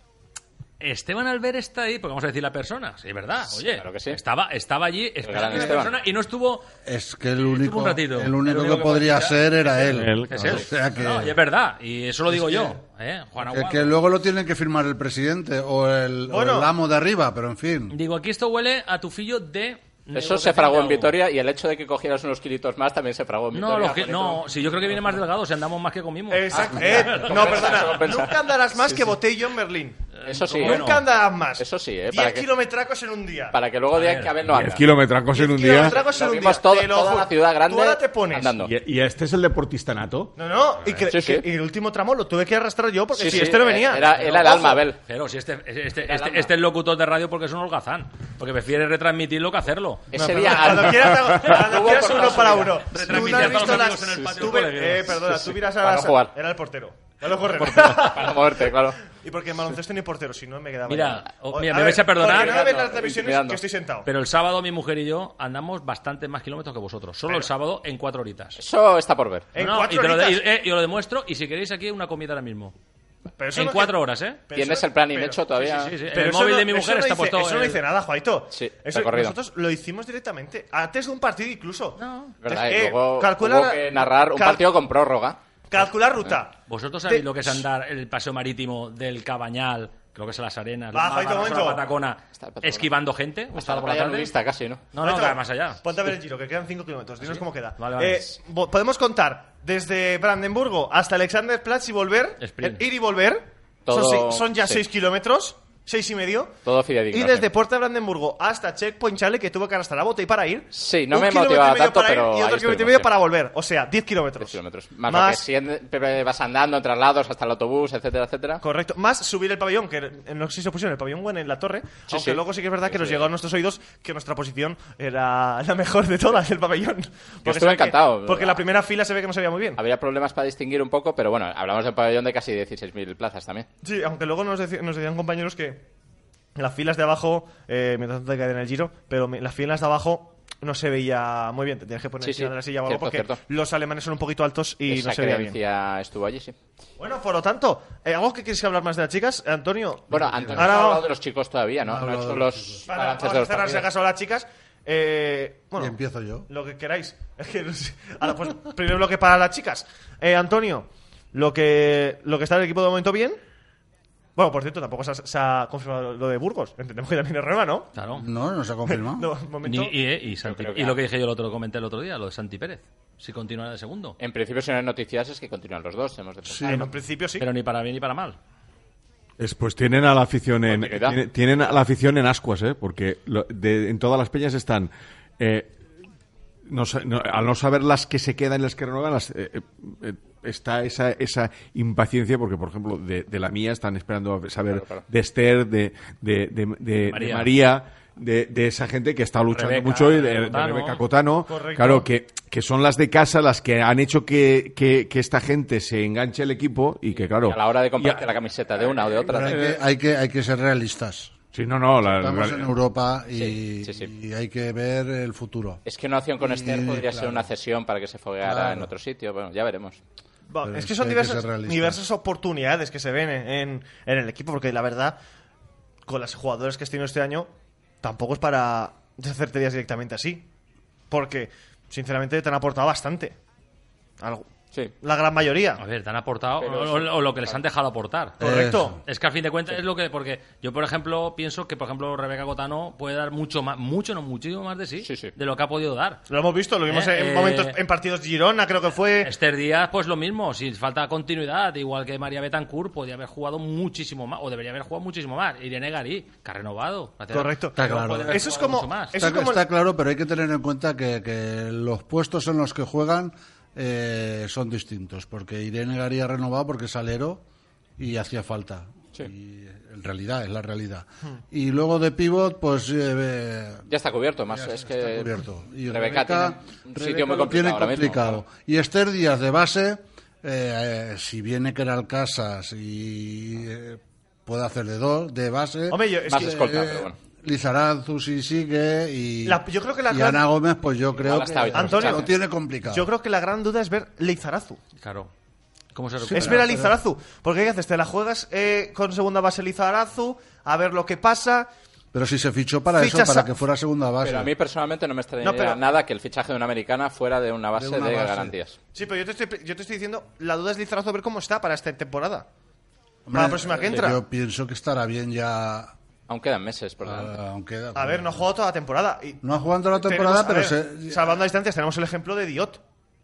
Esteban Albert está ahí, porque vamos a decir la persona, sí, es verdad, oye, claro que sí. estaba, estaba allí, estaba gran la Esteban. persona y no estuvo... Es que el Estuvo único, un ratito. el único El único que que podría podía- ser era él. Él, Es claro. él. O sea que- No, y es verdad, y eso lo digo yo, ¿eh? Juan Que, Aguado. que luego lo tiene que firmar el presidente o el, o Bueno. el amo de arriba, pero en fin. Digo, aquí esto huele a tufillo de... Eso se fragó en algo. Vitoria y el hecho de que cogieras unos kilitos más también se fragó en No, Vitoria. lo que, Juanito. no, si yo creo que viene más delgado, si andamos más que comimos. Exacto. Ah, Eh, compensa, no, perdona. compensa. Nunca andarás más que Botello en Berlín. Eso sí, Bueno. ¿eh? Nunca andarás más. Eso sí, ¿eh? diez Para que- kilometracos en un día. Para que luego digan ver. que Abel no diez anda. kilometracos en un diez día. kilometracos en Lo un vimos día. todo- Te lo toda juro. la ciudad grande Tú ahora te pones. andando. Y, y este es el deportista nato. No, no, y, que, Sí, sí. que- y el último tramo lo tuve que arrastrar yo porque Sí, si sí, este no venía. Era, era el Ojo. alma, Abel. Pero si este, este, Era este, alma. este es locutor de radio porque es un holgazán, porque prefiere retransmitirlo que hacerlo. Ese No, día... perdona, cuando quieras, hago- cuando Tuvo quieras cortado uno su para vida. uno. Retransmitir Tú no a has todos visto los las... amigos en el patio tú del ve- colegio. eh, perdona, tú miras a Para las... no jugar. Era el portero. Ya lo corre. Para no moverte, claro. Y porque en baloncesto ni portero, si no me quedaba. Mira, ya. o- O- mira, a me ver, vais a perdonar. Porque no me ven las Mirando, televisiones mirando. que estoy sentado. Pero el sábado mi mujer y yo andamos bastante más kilómetros que vosotros. Solo el sábado en cuatro horitas. Eso está por ver. En No, no, cuatro y te lo, de- horitas. y, eh, y os lo demuestro, y si queréis aquí una comida ahora mismo. Pero eso En no- cuatro horas, ¿eh? pero ¿Tienes eso- el planning pero- hecho todavía? Sí, sí, sí. Pero el eso móvil no- de mi eso mujer no está dice- puesto... Eso no el- dice nada, Juanito. Sí, Eso recorrido. nosotros lo hicimos directamente. Antes de un partido incluso. No. ¿Verdad? Eh, Y luego calcula- hubo que narrar un cal- partido con prórroga. Calcular ruta. ¿Vosotros sabéis Te- lo que es andar el paseo marítimo del Cabañal, creo que es a las Arenas, Va, la Jaito, un Margarita, momento. la Patacona, Está el Patacona. esquivando gente? Hasta ¿Hasta la por la playa tarde? nudista casi, ¿no? No, no, Juanito, va más allá. Ponte a ver el giro, que quedan cinco kilómetros. Dinos cómo queda. Vale, vale. Eh, bo- podemos contar desde Brandenburgo hasta Alexanderplatz y volver. Sprint. eh, ir y volver. Todo- Son, seis- son ya sí. seis kilómetros. Seis y medio. Todo fidedigno, Y desde sí. Puerta de Brandenburgo hasta Checkpoint Charlie, que tuvo que arrastrar la bota y para ir. Sí, no Un me kilómetro motivaba y medio tanto, para ir pero Y ahí otro kilómetro y estuvimos, medio sí. para volver. O sea, diez kilómetros. diez kilómetros. Más, lo que siempre vas andando en traslados hasta el autobús, etcétera, etcétera. Correcto. Más subir el pabellón, que eh, no sé si se pusieron el pabellón bueno en la torre, Sí, aunque sí. luego sí que es verdad que Sí, nos sí. llegó a nuestros oídos que nuestra posición era la mejor de todas, el pabellón. Porque estuve se ve que- encantado. porque la primera fila se ve que no se veía muy bien. Habría problemas para distinguir un poco, pero bueno, hablamos de un pabellón de casi dieciséis mil plazas también. Sí, aunque luego nos, deci- nos decían compañeros que las filas de abajo, eh, mientras tanto te caen en el giro, pero mi- las filas de abajo no se veía muy bien. Te tienes que poner Sí, encima sí. de la silla o algo Cierto, porque cierto. los alemanes son un poquito altos y Esa no se veía bien. creencia estuvo allí, sí. Bueno, por lo tanto, eh, ¿algo que quieres hablar más de las chicas? Antonio. Bueno, Antonio Ahora no ha no. hablado de los chicos todavía, ¿no? No ha No ha hablado hecho de los los Vale, balances vamos de a los cerrar si partidos. acaso a las chicas. Eh, bueno, Y empiezo yo. lo que queráis. Es que no sé. Ahora, pues, primero bloque para las chicas. Eh, Antonio, lo que, lo que está el equipo de momento bien. Bueno, por cierto, tampoco se ha, se ha confirmado lo de Burgos. Entendemos que también es Rema, ¿no? Claro. No, no se ha confirmado. No, un momento. Ni- y, eh, y Santi- creo que y lo ha- que dije yo el otro, comenté el otro día, lo de Santi Pérez. Si continúa de segundo. En principio, si no hay noticias, es que continúan los dos. Hemos de pensar. En un principio sí. Pero ni para bien ni para mal. Es, pues tienen a la afición en Continuidad. tienen, tienen a la afición en ascuas, ¿eh? Porque lo- de- en todas las peñas están eh, no, sa- no- al no saber las que se quedan y las que renuevan, las, eh, eh, está esa, esa impaciencia porque, por ejemplo, de, de la mía están esperando a saber Claro, claro. de Esther, de, de, de, de- de María. María, de, de esa gente que está luchando Rebeca, mucho y de, de Cotano. Rebeca Cotano. Correcto. Claro, que, que son las de casa las que han hecho que, que, que esta gente se enganche al equipo y que, claro... Y a la hora de comprarte y a- la camiseta de una o de otra. Pero hay que, hay que, hay que ser realistas. Sí, no, no, la, Estamos la- en Europa y, Sí, sí, sí. y hay que ver el futuro. Es que una opción con Esther Y, podría ser claro. una cesión para que se fogueara Claro. en otro sitio. Bueno, ya veremos. Va, Pero es que es son que hay que diversas, ser realistas. diversas oportunidades que se ven en, en- en el equipo, porque la verdad, con los jugadores que has tenido este año, tampoco es para deshacerte días directamente así. Porque, sinceramente, te han aportado bastante. Algo. Sí. La gran mayoría. A ver, te han aportado Pero o, o- o lo que les han dejado aportar. Correcto. Es que al fin de cuentas es lo que... Porque yo, por ejemplo, pienso que, por ejemplo, Rebeca Cotano puede dar mucho más, mucho, no muchísimo más de sí, Sí, sí. de lo que ha podido dar. Lo hemos visto, lo vimos Eh, en eh, momentos, en partidos de Girona, creo que fue. Esther Díaz, pues lo mismo, si falta continuidad, igual que María Betancourt, podría haber jugado muchísimo más, o debería haber jugado muchísimo más. Irene Garí, que ha renovado. Correcto. Está claro. Puede haber Eso es jugado como- mucho más. Eso Está, es como el- está claro, pero hay que tener en cuenta que, que los puestos en los que juegan eh, son distintos. Porque Irene Garí ha renovado porque es alero y hacía falta. Sí. Y en realidad, es la realidad. Hmm. Y luego de pivot, pues... Eh, ya está cubierto, más ya es está que... cubierto. Y Rebeca, Rebeca tiene un Rebeca sitio muy complicado, tiene ahora complicado. mismo, claro. Y Esther Díaz de base, eh, eh, si viene Keral Casas y eh, puede hacer de dos, de base... Hombre, yo, es más que, escolta, eh, pero bueno. Lizarazu si sigue y, La- yo creo que la y gran- Ana Gómez, pues yo creo Igual que está ahorita, Antonio, lo tiene complicado. Yo creo que la gran duda es ver Lizarazu. Claro. ¿Cómo se Es recupera? ver a Lizarazu. Porque ¿qué haces? Te la juegas eh, con segunda base Lizarazu, a ver lo que pasa. Pero si se fichó para Fichas eso, para a- que fuera segunda base. Pero a mí personalmente no me extrañaría No, pero- nada que el fichaje de una americana fuera de una base de, una base. garantías. Sí, pero yo te estoy, yo te estoy diciendo, la duda es Lizarazu a ver cómo está para esta temporada. Hombre, para la próxima que eh, entra. Yo pienso que estará bien ya. Aún quedan meses por delante. ah, aunque A ver, no ha jugado toda la temporada. Y No ha jugado toda la temporada, tenemos- pero a ver, se- salvando a distancias, tenemos el ejemplo de Diot.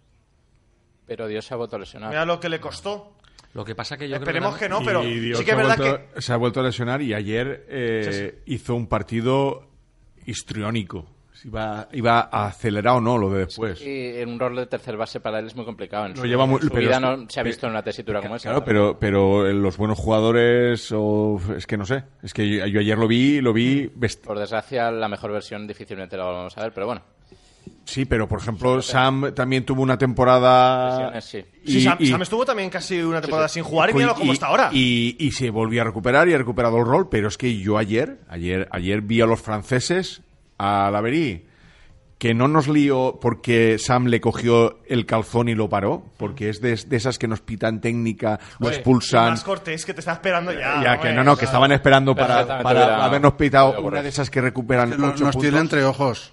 Pero Dios se ha vuelto a lesionar. Mira lo que le costó. Lo que pasa que yo Esperemos que creo no, pero Y Dios sí que es se ha verdad vuelto- que... se ha vuelto a lesionar y ayer eh, Sí, sí. hizo un partido histriónico. Si Iba, iba a acelerar o no lo de después. Y en un rol de tercer base para él es muy complicado. En Lo su, lleva muy- en su pero vida es que- no se ha visto en una tesitura como esa. Claro, pero, pero los buenos jugadores, o, es que no sé. Es que yo, yo ayer lo vi, lo vi. best- Por desgracia, la mejor versión difícilmente la vamos a ver, pero bueno. Sí, pero por ejemplo, Sam también tuvo una temporada. Lesiones, sí. y- Sí, Sam, y- Sam estuvo también casi una temporada sí. sin jugar y míralo cómo y- está ahora. Y, y se volvió a recuperar y ha recuperado el rol, pero es que yo ayer, ayer, ayer vi a los franceses, a Laverí, que no nos lió porque Sam le cogió el calzón y lo paró, porque es de, de esas que nos pitan técnica, lo Oye, expulsan. Más Cortés, que te está esperando ya. Ya, hombre. que no, no, que estaban esperando para, Perfectamente para hubiera- habernos pitado hubiera una ocurrido. de esas que recuperan nos, ocho nos puntos. tiene entre ojos.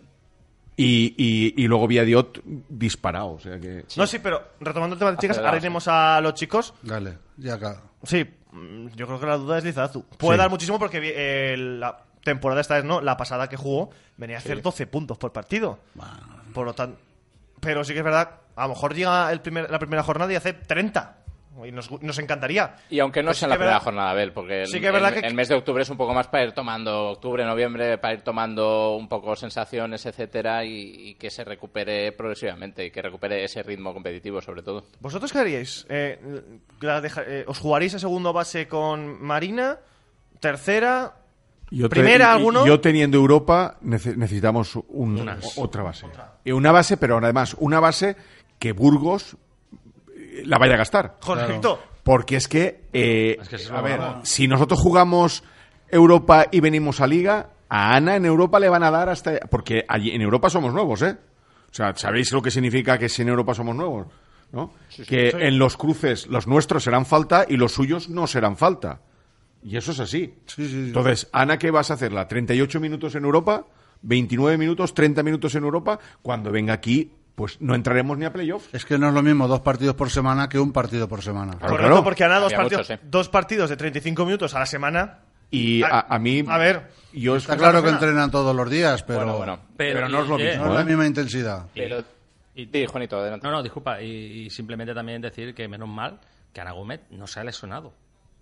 Y, y, y luego vi a Diot disparado, o sea que... No, sí, pero retomando el tema de chicas, Acelerado, ahora iremos a los chicos. Dale, ya acá. Sí, mm, yo creo que la duda es Lizarazu. Puede Sí. dar muchísimo porque vi- eh, la temporada esta vez no, la pasada que jugó, venía a hacer doce puntos por partido. Por lo tanto, pero sí que es verdad, a lo mejor llega el primer, la primera jornada y hace treinta. Y nos, nos encantaría. Y aunque no Pero sí sea en que la es primera verdad- jornada, Abel, porque Sí el, que es verdad el- que- el mes de octubre es un poco más para ir tomando, octubre, noviembre, para ir tomando un poco sensaciones, etcétera, y, y que se recupere progresivamente, y que recupere ese ritmo competitivo, sobre todo. ¿Vosotros qué haríais? Eh, la deja- eh, ¿Os jugaríais a segundo base con Marina? ¿Tercera? Yo te- ¿Primera, y- alguno? Yo teniendo Europa nece- necesitamos un- o- otra base. Y una base, pero además una base que Burgos eh, la vaya a gastar. Correcto. Porque es que, eh, Es que eso es a lo ver, malo. si nosotros jugamos Europa y venimos a Liga, a Ana en Europa le van a dar hasta... Porque allí en Europa somos nuevos, ¿eh? O sea, ¿sabéis lo que significa que si en Europa somos nuevos? ¿No? Que en los cruces los nuestros serán falta y los suyos no serán falta. Y eso es así. Sí, sí, sí. Entonces, Ana, ¿qué vas a hacerla? ¿treinta y ocho minutos en Europa? ¿veintinueve minutos? ¿treinta minutos en Europa? Cuando venga aquí, pues no entraremos ni a playoff. Es que no es lo mismo dos partidos por semana que un partido por semana. Claro, Correcto, claro. porque Ana dos Había partidos, muchos, ¿eh? dos partidos de treinta y cinco minutos a la semana. Y a, a mí... A ver, yo Está es- claro que entrenan todos los días, pero Bueno, bueno. Pero no es lo y- mismo, no es ¿eh? la misma intensidad. Pero... y- Sí, Juanito, adelante. No, no, disculpa. Y, y simplemente también decir que menos mal que Ana Gómez no se ha lesionado.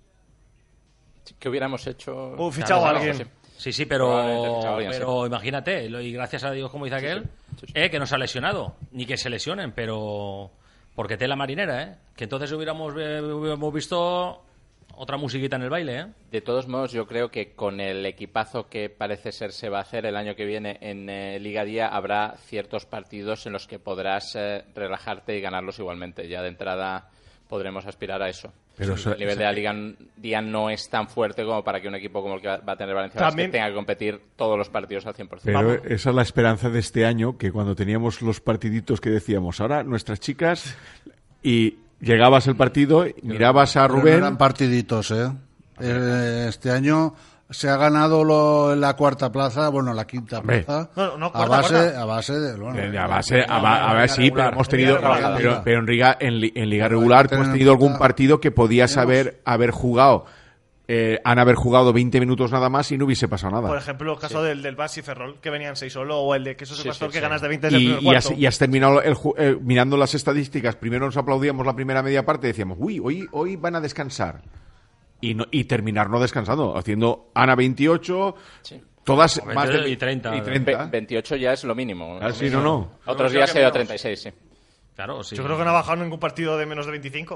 ¿Qué hubiéramos hecho? Uh, fichado Claro, a alguien. sí. Sí, sí, Probablemente pero, fichado a alguien, pero imagínate, lo- y gracias a Dios, como dice aquel, sí, sí. eh, que no se ha lesionado, ni que se lesionen, pero porque tela marinera, ¿eh? Que entonces hubiéramos, eh, hubiéramos visto otra musiquita en el baile, ¿eh? De todos modos, yo creo que con el equipazo que parece ser se va a hacer el año que viene en eh, Liga Día, habrá ciertos partidos en los que podrás eh, relajarte y ganarlos igualmente. Ya de entrada podremos aspirar a eso. Pero eso- el nivel de la Liga Día no es tan fuerte como para que un equipo como el que va va a tener Valencia También- Basket tenga que competir todos los partidos al cien por ciento. Pero esa es la esperanza de este año, que cuando teníamos los partiditos que decíamos, ahora nuestras chicas, y llegabas el partido, y mirabas a Pero no Rubén... eran partiditos, ¿eh? Eh, Este año se ha ganado lo- la cuarta plaza, bueno, la quinta Hombre. plaza, No, no, a cuarta, base, cuarta. a base de... bueno, Eh, A base, a, ba- a ver, sí, pero hemos tenido, Liga regular. pero, pero en Liga, en, li- en Liga regular, tú has Tener en tenido algún cuenta- partido que podías haber, haber jugado, eh, han haber jugado veinte minutos nada más y no hubiese pasado nada. por ejemplo, el caso del, del Bas y Ferrol, que venían seis solo, o el de Quesos Sí, y Pastor, sí, que sí. ganas de veinte desde el Y, primer y has, cuarto. y has terminado el ju- eh, mirando las estadísticas. Primero nos aplaudíamos la primera media parte y decíamos, uy, hoy, hoy van a descansar. Y, no, y terminar no descansando, haciendo Ana veintiocho, Sí. todas O más de veinte y treinta. Y treinta. Ve- veintiocho ya es lo mínimo. Ah, sí, no, no. Otros Yo creo días que se ha ido a menos. treinta y seis, sí. Claro, sí. Yo creo que no ha bajado ningún partido de menos de veinticinco.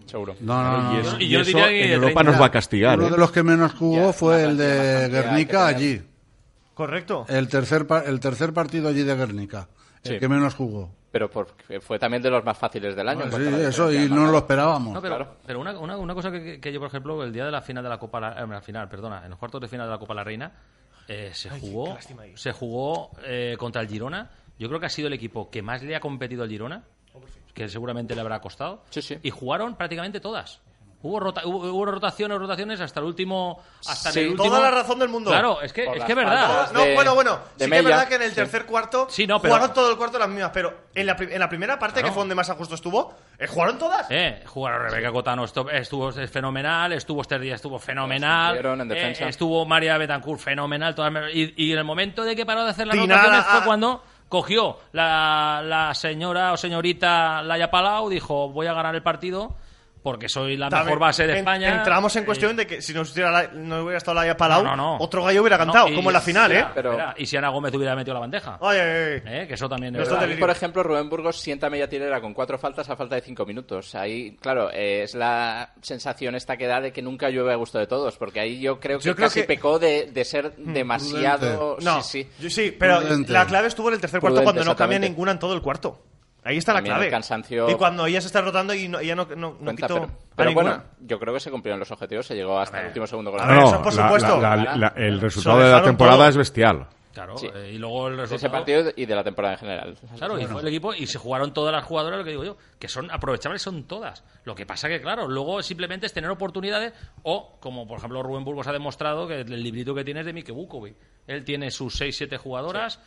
seguro. No, no, no. Y, no. es- Y y yo eso diría que en de Europa treinta. nos va a castigar. Uno ¿eh? de los que menos jugó Ya, fue la el de cantidad que Guernica tenía. allí. Correcto. El tercer, pa- el tercer partido allí de Guernica. El Sí. que menos jugó. Pero porque fue también de los más fáciles del año. en Sí, cuanto a la eso, diferencia y de no marcador. lo esperábamos. No, pero, Claro. pero una, una, una cosa que, que yo, por ejemplo, el día de la final de la Copa, la, eh, la final, perdona, en los cuartos de final de la Copa La Reina, eh, se Ay, qué jugó, lástima ahí. se jugó eh, contra el Girona. Yo creo que ha sido el equipo que más le ha competido al Girona, que seguramente le habrá costado. Sí, sí. Y jugaron prácticamente todas. Hubo, rota, hubo, hubo rotaciones, rotaciones hasta el último, hasta Sí, en el último. Toda la razón del mundo. Claro, es que Por es las que es verdad. faltas. No, de- bueno, bueno, de sí que es Mella. verdad que en el Sí. tercer cuarto Sí, no, pero- jugaron todo el cuarto las mismas, pero en la, pri- en la primera parte, Claro. que fue donde más a justo estuvo, eh, jugaron todas. Eh, jugaron Rebeca Cotano estuvo, estuvo fenomenal, estuvo Esther Díaz estuvo fenomenal, Estuvieron en defensa. eh, estuvo María Betancourt fenomenal, todas, y, y en el momento de que paró de hacer las Tina, rotaciones ah, fue cuando cogió la, la señora o señorita Laia Palau, dijo voy a ganar el partido porque soy la También mejor base de en- España. Entramos en Eh, cuestión de que si nos hubiera, la- no hubiera estado Laia Palau, No, no, no. otro gallo hubiera cantado, no, y- como en la final, ¿eh? espera, Pero- espera, y si Ana Gómez hubiera metido la bandeja. Ay, ay, ay. Eh, que eso también es Esto verdad. del- Por ejemplo, Rubén Burgos sienta media tirera con cuatro faltas a falta de cinco minutos. Ahí, claro, eh, es la sensación esta que da de que nunca llueve a gusto de todos, porque ahí yo creo que Yo creo casi que- pecó de, de ser demasiado... No, Sí, sí. yo sí, pero Prudente. la clave estuvo en el tercer cuarto Prudente, cuando no cambia exactamente. ninguna en todo el cuarto. Ahí está la También clave. el cansancio- Y cuando ella se está rotando y no, ella no, no, no Cuenta, quitó pero, a pero ninguna. bueno, yo creo que se cumplieron los objetivos, se llegó hasta el último segundo con A la ver, No, eso por la- supuesto. la- la- la- el resultado Se de la dejaron temporada todo. es bestial. Claro, Sí. eh, y luego el de ese resultado... partido y de la temporada en general. Claro, y fue el equipo y se jugaron todas las jugadoras, lo que digo yo, que son aprovechables, son todas. Lo que pasa que, claro, luego simplemente es tener oportunidades o, como por ejemplo Rubén Burgos ha demostrado, que el librito que tiene es de Mike Vukovic. Él tiene sus seis siete jugadoras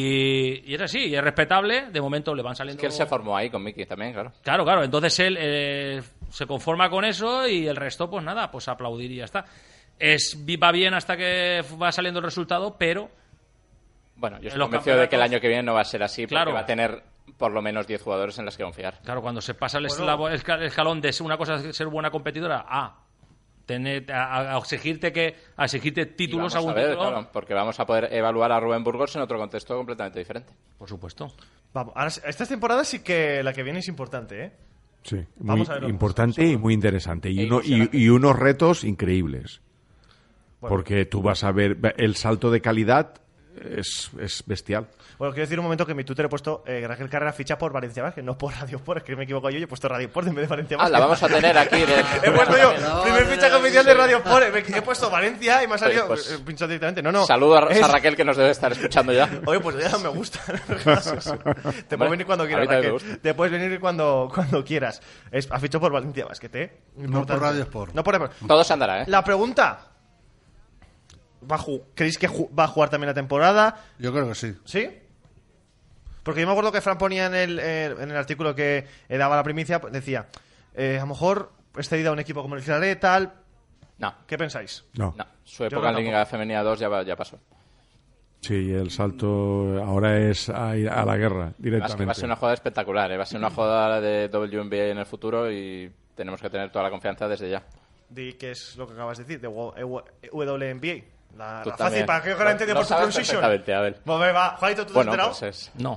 y, y es así, y es respetable. De momento le van Es saliendo... que él se formó ahí con Miki también, claro. Claro, claro, entonces él eh, se conforma con eso y el resto, pues nada, pues aplaudir y ya está. Es, va bien hasta que va saliendo el resultado, pero... Bueno, yo En estoy los convencido de que el campeonatos- año que viene no va a ser así, porque Claro. va a tener por lo menos diez jugadores en las que confiar. Claro, cuando se pasa el, Bueno. eslabo- el esca- el escalón de ser una cosa es ser buena competidora a tener a, a exigirte que a exigirte Y títulos vamos a un a ver, título, claro, porque vamos a poder evaluar a Rubén Burgos en otro contexto completamente diferente. por supuesto. Vamos, ahora, esta temporada sí que la que viene es importante, ¿eh? Sí, muy Vamos a verlo. importante y muy interesante. Y, E uno- y- ilusionante. y unos retos increíbles. Bueno. Porque tú vas a ver, el salto de calidad es, es bestial. Bueno, quiero decir un momento que en mi Twitter he puesto eh, Raquel Carrera ficha por Valencia Basket, no por Radio Sport, es que me he equivocado yo y he puesto Radio Sport en vez de Valencia Ah, Basket. la vamos a tener aquí. De... He puesto yo, No, primer no, fichaje no, oficial sí, de sí. Radio Sport, he, he puesto Valencia y me ha salido Pues, eh, pinchado directamente. No, no. Saludo a, Es- a Raquel, que nos debe estar escuchando ya. Oye, pues ya me gusta. Te puedes venir cuando a quieras, mí también me Raquel. gusta. Te puedes venir cuando, cuando quieras. Es, ha fichado por Valencia Basket, ¿eh? Importante. Radio Sport. No por Radio Todo se andará, ¿eh? La pregunta. ¿va a ju- ¿Creéis que ju- va a jugar también la temporada? Yo creo que sí. ¿Sí? Porque yo me acuerdo que Fran ponía en el, eh, en el artículo que eh, daba la primicia, pues, decía, eh, a lo mejor es cedida a un equipo como el Claret, tal. No, ¿Qué pensáis? No. no. Su Yo época en tampoco. Liga Femenina dos ya, va- ya pasó. Sí, el salto ahora es a, ir a la guerra Además, que directamente. va a ser una jugada espectacular, ¿eh? Va a ser una jugada de W N B A en el futuro y tenemos que tener toda la confianza desde ya. Di qué es lo que acabas de decir, de W N B A. La, Tú la también. fácil, para que Ojalá entienda Lo- por lo tu sabes pronunciation. perfectamente, Abel. Bueno, va, Juanito, ¿tú Bueno, te has enterado? pues es... No.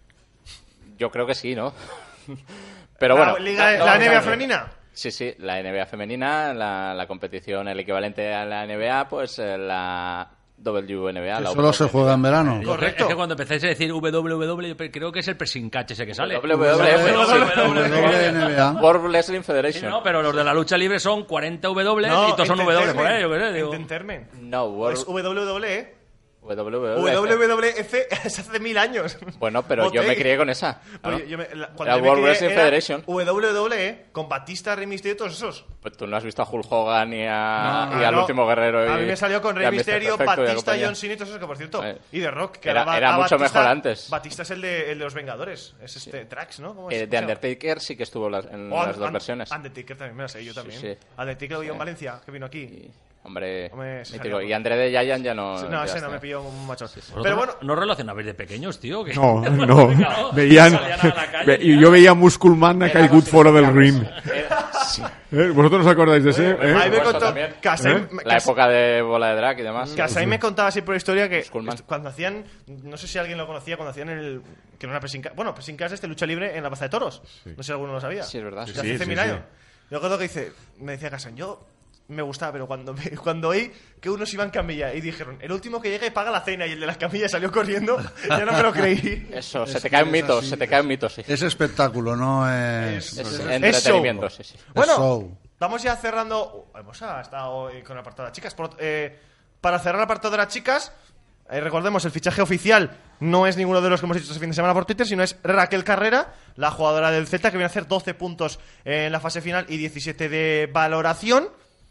Yo creo que sí, ¿no? Pero La bueno. Liga- no, la no, N B A no. femenina. Sí, sí, la N B A femenina, la, la competición, el equivalente a la N B A, pues eh, la W N B A. Que la solo se juega en verano. Yo Correcto. creo- Es que cuando empezáis a decir W W W, yo creo que es el pressing catch ese que sale. W W F, W N B A. World Wrestling Sí, Federation. no, pero los de la lucha libre son cuarenta W No, y todos son W por entenderme, ahí, yo qué sé, digo. entenderme. No, World... Es W W E. W W F. W W F es hace mil años. Bueno, pero yo Ok. me crié con esa. Pues ¿no? yo- yo me- la- cuando Era yo me World crié Wrestling era Federation. W W E con Batista, Rey Mysterio y todos esos. Pues tú no has visto a Hulk Hogan y, a, No, y al no. último guerrero. Y, A mí me salió con y Rey a mister Mysterio, Perfecto y a Batista, compañía. John Cena y todos esos, que por cierto. Eh, Y The Rock. Que era- a- era a mucho Batista- mejor antes. Batista es el de, el de los Vengadores. Es este Trax, ¿no? ¿Cómo es? Eh, ¿Cómo de se llama? Undertaker sí que estuvo las- en Oh, las dos Un- versiones. Undertaker también me la sé yo también. sí. Undertaker lo vi Sí. en Valencia, que vino aquí. Y, hombre, Hombre, se mítico. salió. Y André de Giant ya no. Sí, no, ya ese está. no me pilló un macho. Vosotros Pero bueno, no relacionabais de pequeños, tío. que- No, no. Claro, Veían, salían a la calle, ve- tío. y yo veía Musculman a Éramos Good fuera del ring. inexplicables. ¿Eh? ¿Vosotros os acordáis de ese? a ¿Eh? mí me Eso contó. también. Kasai, ¿Eh? La Kas- época de bola de drag y demás. Kasai me contaba así por historia que Skullman. est- cuando hacían, no sé si alguien lo conocía, cuando hacían el, que era una pressing ca- bueno, pressing cast de lucha libre en la Plaza de Toros. No sé si alguno lo sabía. Sí, es verdad. De Sí, hace sí, mil sí. años. Yo recuerdo que dice, me decía Casan, yo me gustaba, pero cuando me, cuando oí que unos iban camilla y dijeron, el último que llegue paga la cena, y el de las camillas salió corriendo, yo no me lo creí. Eso, Es se te que cae un es mito, así. se te cae un mito, sí. Es espectáculo, no es... Es Es entretenimiento, show. sí, sí. Bueno, show. vamos ya cerrando. Uh, hemos estado hoy con el apartado de las chicas. Por, eh, para cerrar el apartado de las chicas, eh, recordemos, el fichaje oficial no es ninguno de los que hemos dicho este fin de semana por Twitter, sino es Raquel Carrera, la jugadora del Celta, que viene a hacer doce puntos en la fase final y diecisiete de valoración.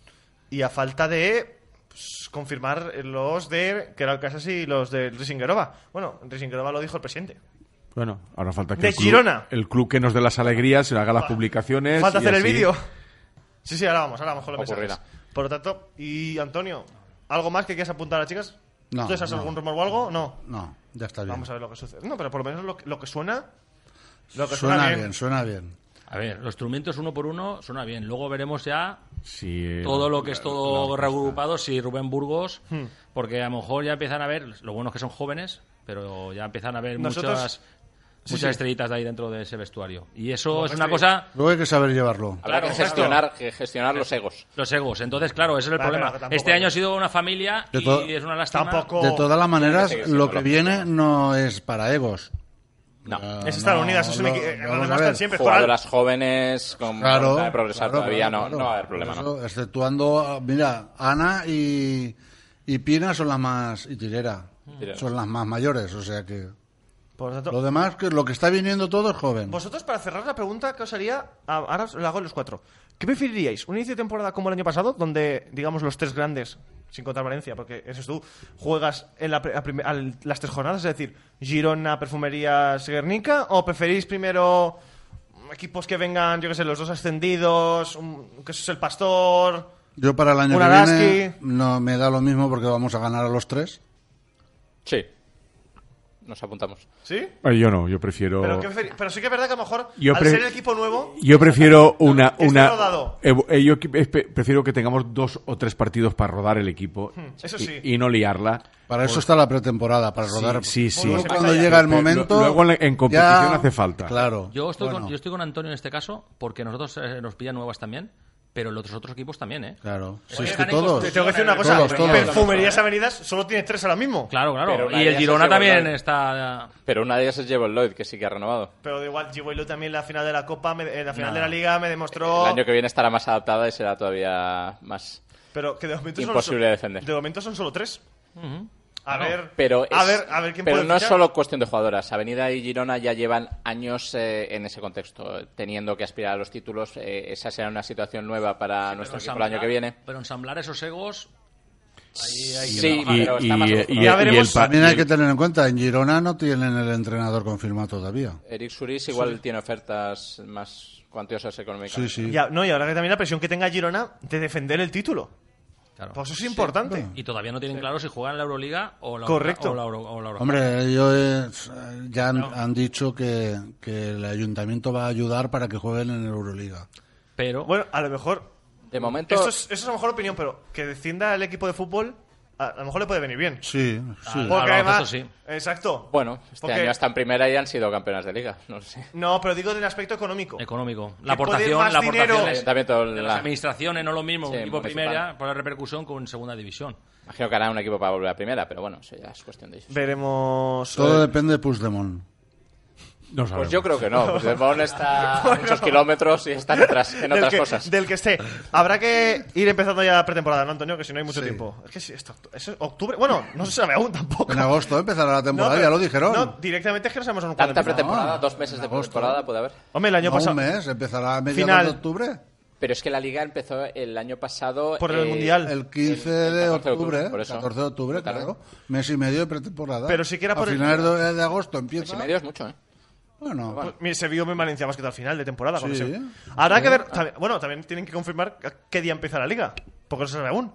Y a falta de pues, confirmar los de Keral Casas y los de Risingerova. Bueno, Risingerova lo dijo el presidente. Bueno, ahora falta que De el club, Girona. el club que nos dé las alegrías se haga las publicaciones. Falta y hacer el así. vídeo. Sí, sí, ahora vamos, ahora vamos con los Ocurrirá. mensajes. Por lo tanto, y Antonio, ¿algo más que quieras apuntar a las chicas? No, ¿Tú sabes no. algún rumor o algo? No. No, ya está bien. Vamos a ver lo que sucede. No, pero por lo menos lo, que- lo que suena. Lo que Suena suena, bien. bien. suena bien. A ver, los instrumentos uno por uno suena bien. Luego veremos ya Sí, eh, todo lo que la- es todo la orquesta. reagrupado, si Rubén Burgos, Hmm. porque a lo mejor ya empiezan a ver, lo bueno es que son jóvenes, pero ya empiezan a ver Nosotros- muchas Sí, muchas sí. estrellitas de ahí dentro de ese vestuario. Y eso Como es que una estoy- cosa, Luego hay que saber llevarlo. Habrá Claro, que gestionar, que gestionar los egos. los egos. Entonces, claro, ese es el Vale, problema. pero que tampoco Este hay- año ha sido una familia De y todo- es una lástima. Tampoco. De todas las maneras, seguir lo siendo que lo viene no es para egos. No. Ah, Es Estados no, Unidos, es un no, equi- eh, vamos los a demás ver. están siempre por al- Jugadoras jóvenes con Claro, voluntad de progresar claro, todavía claro, no, claro. no va a haber problema, Por ¿no? eso, exceptuando, mira, Ana y, y Pina son las más, y Tirera, Tirera. son las más mayores, o sea que Por lo tanto, lo demás, que lo que está viniendo todo es joven. vosotros, para cerrar la pregunta, ¿qué os haría? Ah, Ahora os la hago a los cuatro. ¿Qué preferiríais? ¿Un inicio de temporada como el año pasado, donde, digamos, los tres grandes, sin contar Valencia, porque eso es tú, juegas en la pre- a prime- al- las tres jornadas, es decir, Girona, Perfumerías, Guernica, o preferís primero equipos que vengan, yo qué sé, los dos ascendidos, un- que eso es el Pastor? Yo para el año Un que Araski. viene no me da lo mismo porque vamos a ganar a los tres. Sí. Nos apuntamos. ¿Sí? Eh, Yo no, yo prefiero. Pero, ¿qué preferi- pero sí que es verdad que a lo mejor, Yo al pre- ser el equipo nuevo, Yo prefiero una. que esté una rodado. eh, eh, yo que- espe- prefiero que tengamos dos o tres partidos para rodar el equipo eso y, sí. y no liarla. Para eso está la pretemporada, para rodar. Sí, sí. Luego sí. cuando Pero- llega el pero momento. luego en la- en competición ya- hace falta. Claro. Yo estoy, Bueno, con, yo estoy con Antonio en este caso, porque nosotros eh, nos pillan nuevas también, pero los otros equipos también, ¿eh? Claro. Si Oye, es que ganen todos. te tengo que decir una cosa, Todos, todos. Perfumerías Avenidas solo tiene tres ahora mismo. Claro, claro. Pero una Y de el ellas Girona es también Llevo Lloyd. está... Pero una de ellas es Jebol Lloyd, que sí que ha renovado. Pero da igual, Gibuelo también en la final de la Copa, me- en la final No. de la Liga me demostró... El año que viene estará más adaptada y será todavía más... Pero que de momento Imposible son, defender. De momento son solo tres. A ver, Pero, a es- ver, a ver quién pero puede no es fichar. solo cuestión de jugadoras. Avenida y Girona ya llevan años eh, en ese contexto, teniendo que aspirar a los títulos. Eh, esa será una situación nueva para nuestro equipo el año que viene. Pero ensamblar esos egos... Ahí hay que Sí, trabajar. Y, pero y- está más y- acostumbrado. y- Ya y veremos. el pa- También y hay el- que tener en cuenta, en Girona no tienen el entrenador confirmado todavía. Eric Suris igual tiene ofertas más cuantiosas económicamente. Sí, sí. Ya, no, y ahora que también la presión que tenga Girona de defender el título. Claro. Pues eso es importante. Y todavía no tienen claro si juegan la Euroliga o la Correcto. o la, Euro- o la Euro- Hombre, ellos eh, ya han, han dicho que, que el ayuntamiento va a ayudar para que jueguen en Euroliga. Pero Bueno, a lo mejor... De momento, Esto es, eso es a lo mejor opinión, pero que descienda el equipo de fútbol, a, a lo mejor le puede venir bien. Sí, sí. Ah, Porque al además... baloncesto sí. Exacto. bueno, este Porque- año hasta en primera y han sido campeonas de liga. No sé. No, pero digo del aspecto económico. económico. Que La puede aportación, más la dinero- aportación El es- ayuntamiento, de las la- administraciones no es lo mismo Sí, un equipo municipal. primera por la repercusión con segunda división. imagino que hará un equipo para volver a primera, pero bueno, eso ya es cuestión de ellos. Veremos... Todo eh, depende de Puigdemont. no sabemos. Pues yo creo que no. Pues el Bon está a muchos kilómetros y está en otras, en del otras que, cosas. Del que esté. Habrá que ir empezando ya la pretemporada, ¿no, Antonio? Que si no hay mucho tiempo. Es que si esto, eso es octubre. Bueno, no se sabe aún tampoco. En agosto empezará la No, temporada, pero- ya lo dijeron. No, directamente es que no sabemos aún cuándo Tanta empieza. pretemporada, No, dos meses en de agosto. pretemporada puede haber. Hombre, el año No, pasado. un mes, empezará a mediados Final. de octubre. Pero es que la liga empezó el año pasado. Por el eh, Mundial. El quince El- el de catorce de octubre, octubre, por eso. catorce de octubre, Claro. claro. Mes y medio de pretemporada. Pero si que era por A el- finales de, de agosto Mes empieza. y medio es mucho, ¿eh? Bueno, Pues, mira, se vio en Valencia Basket al final de temporada. Con Sí. eso. Habrá que ver. también- bueno, también tienen que confirmar a qué día empieza la liga. Porque no se sabe aún.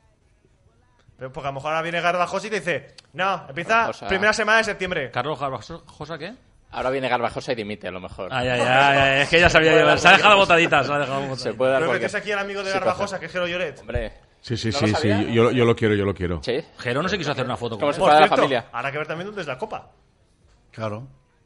Pero porque a lo mejor ahora viene Garbajosa y te dice: No, empieza Garbajosa. primera semana de septiembre. Carlos Garbajosa, ¿qué? Ahora viene Garbajosa y dimite, a lo mejor. Ay, ay, ay, ay, es que ya sabía yo. Se ha dejado botaditas. Se ha dejado Se botaditas. puede dar Creo que cualquier es aquí el amigo de Sí, Garbajosa, que es Jero Lloret. Hombre. Sí, sí, ¿No sí, lo sí. sabía? Yo, yo lo quiero, yo lo quiero. Sí. Jero no se quiso hacer una foto con ¿Cómo él. se Por fuera de la cierto, familia? habrá que ver también dónde es la copa. claro.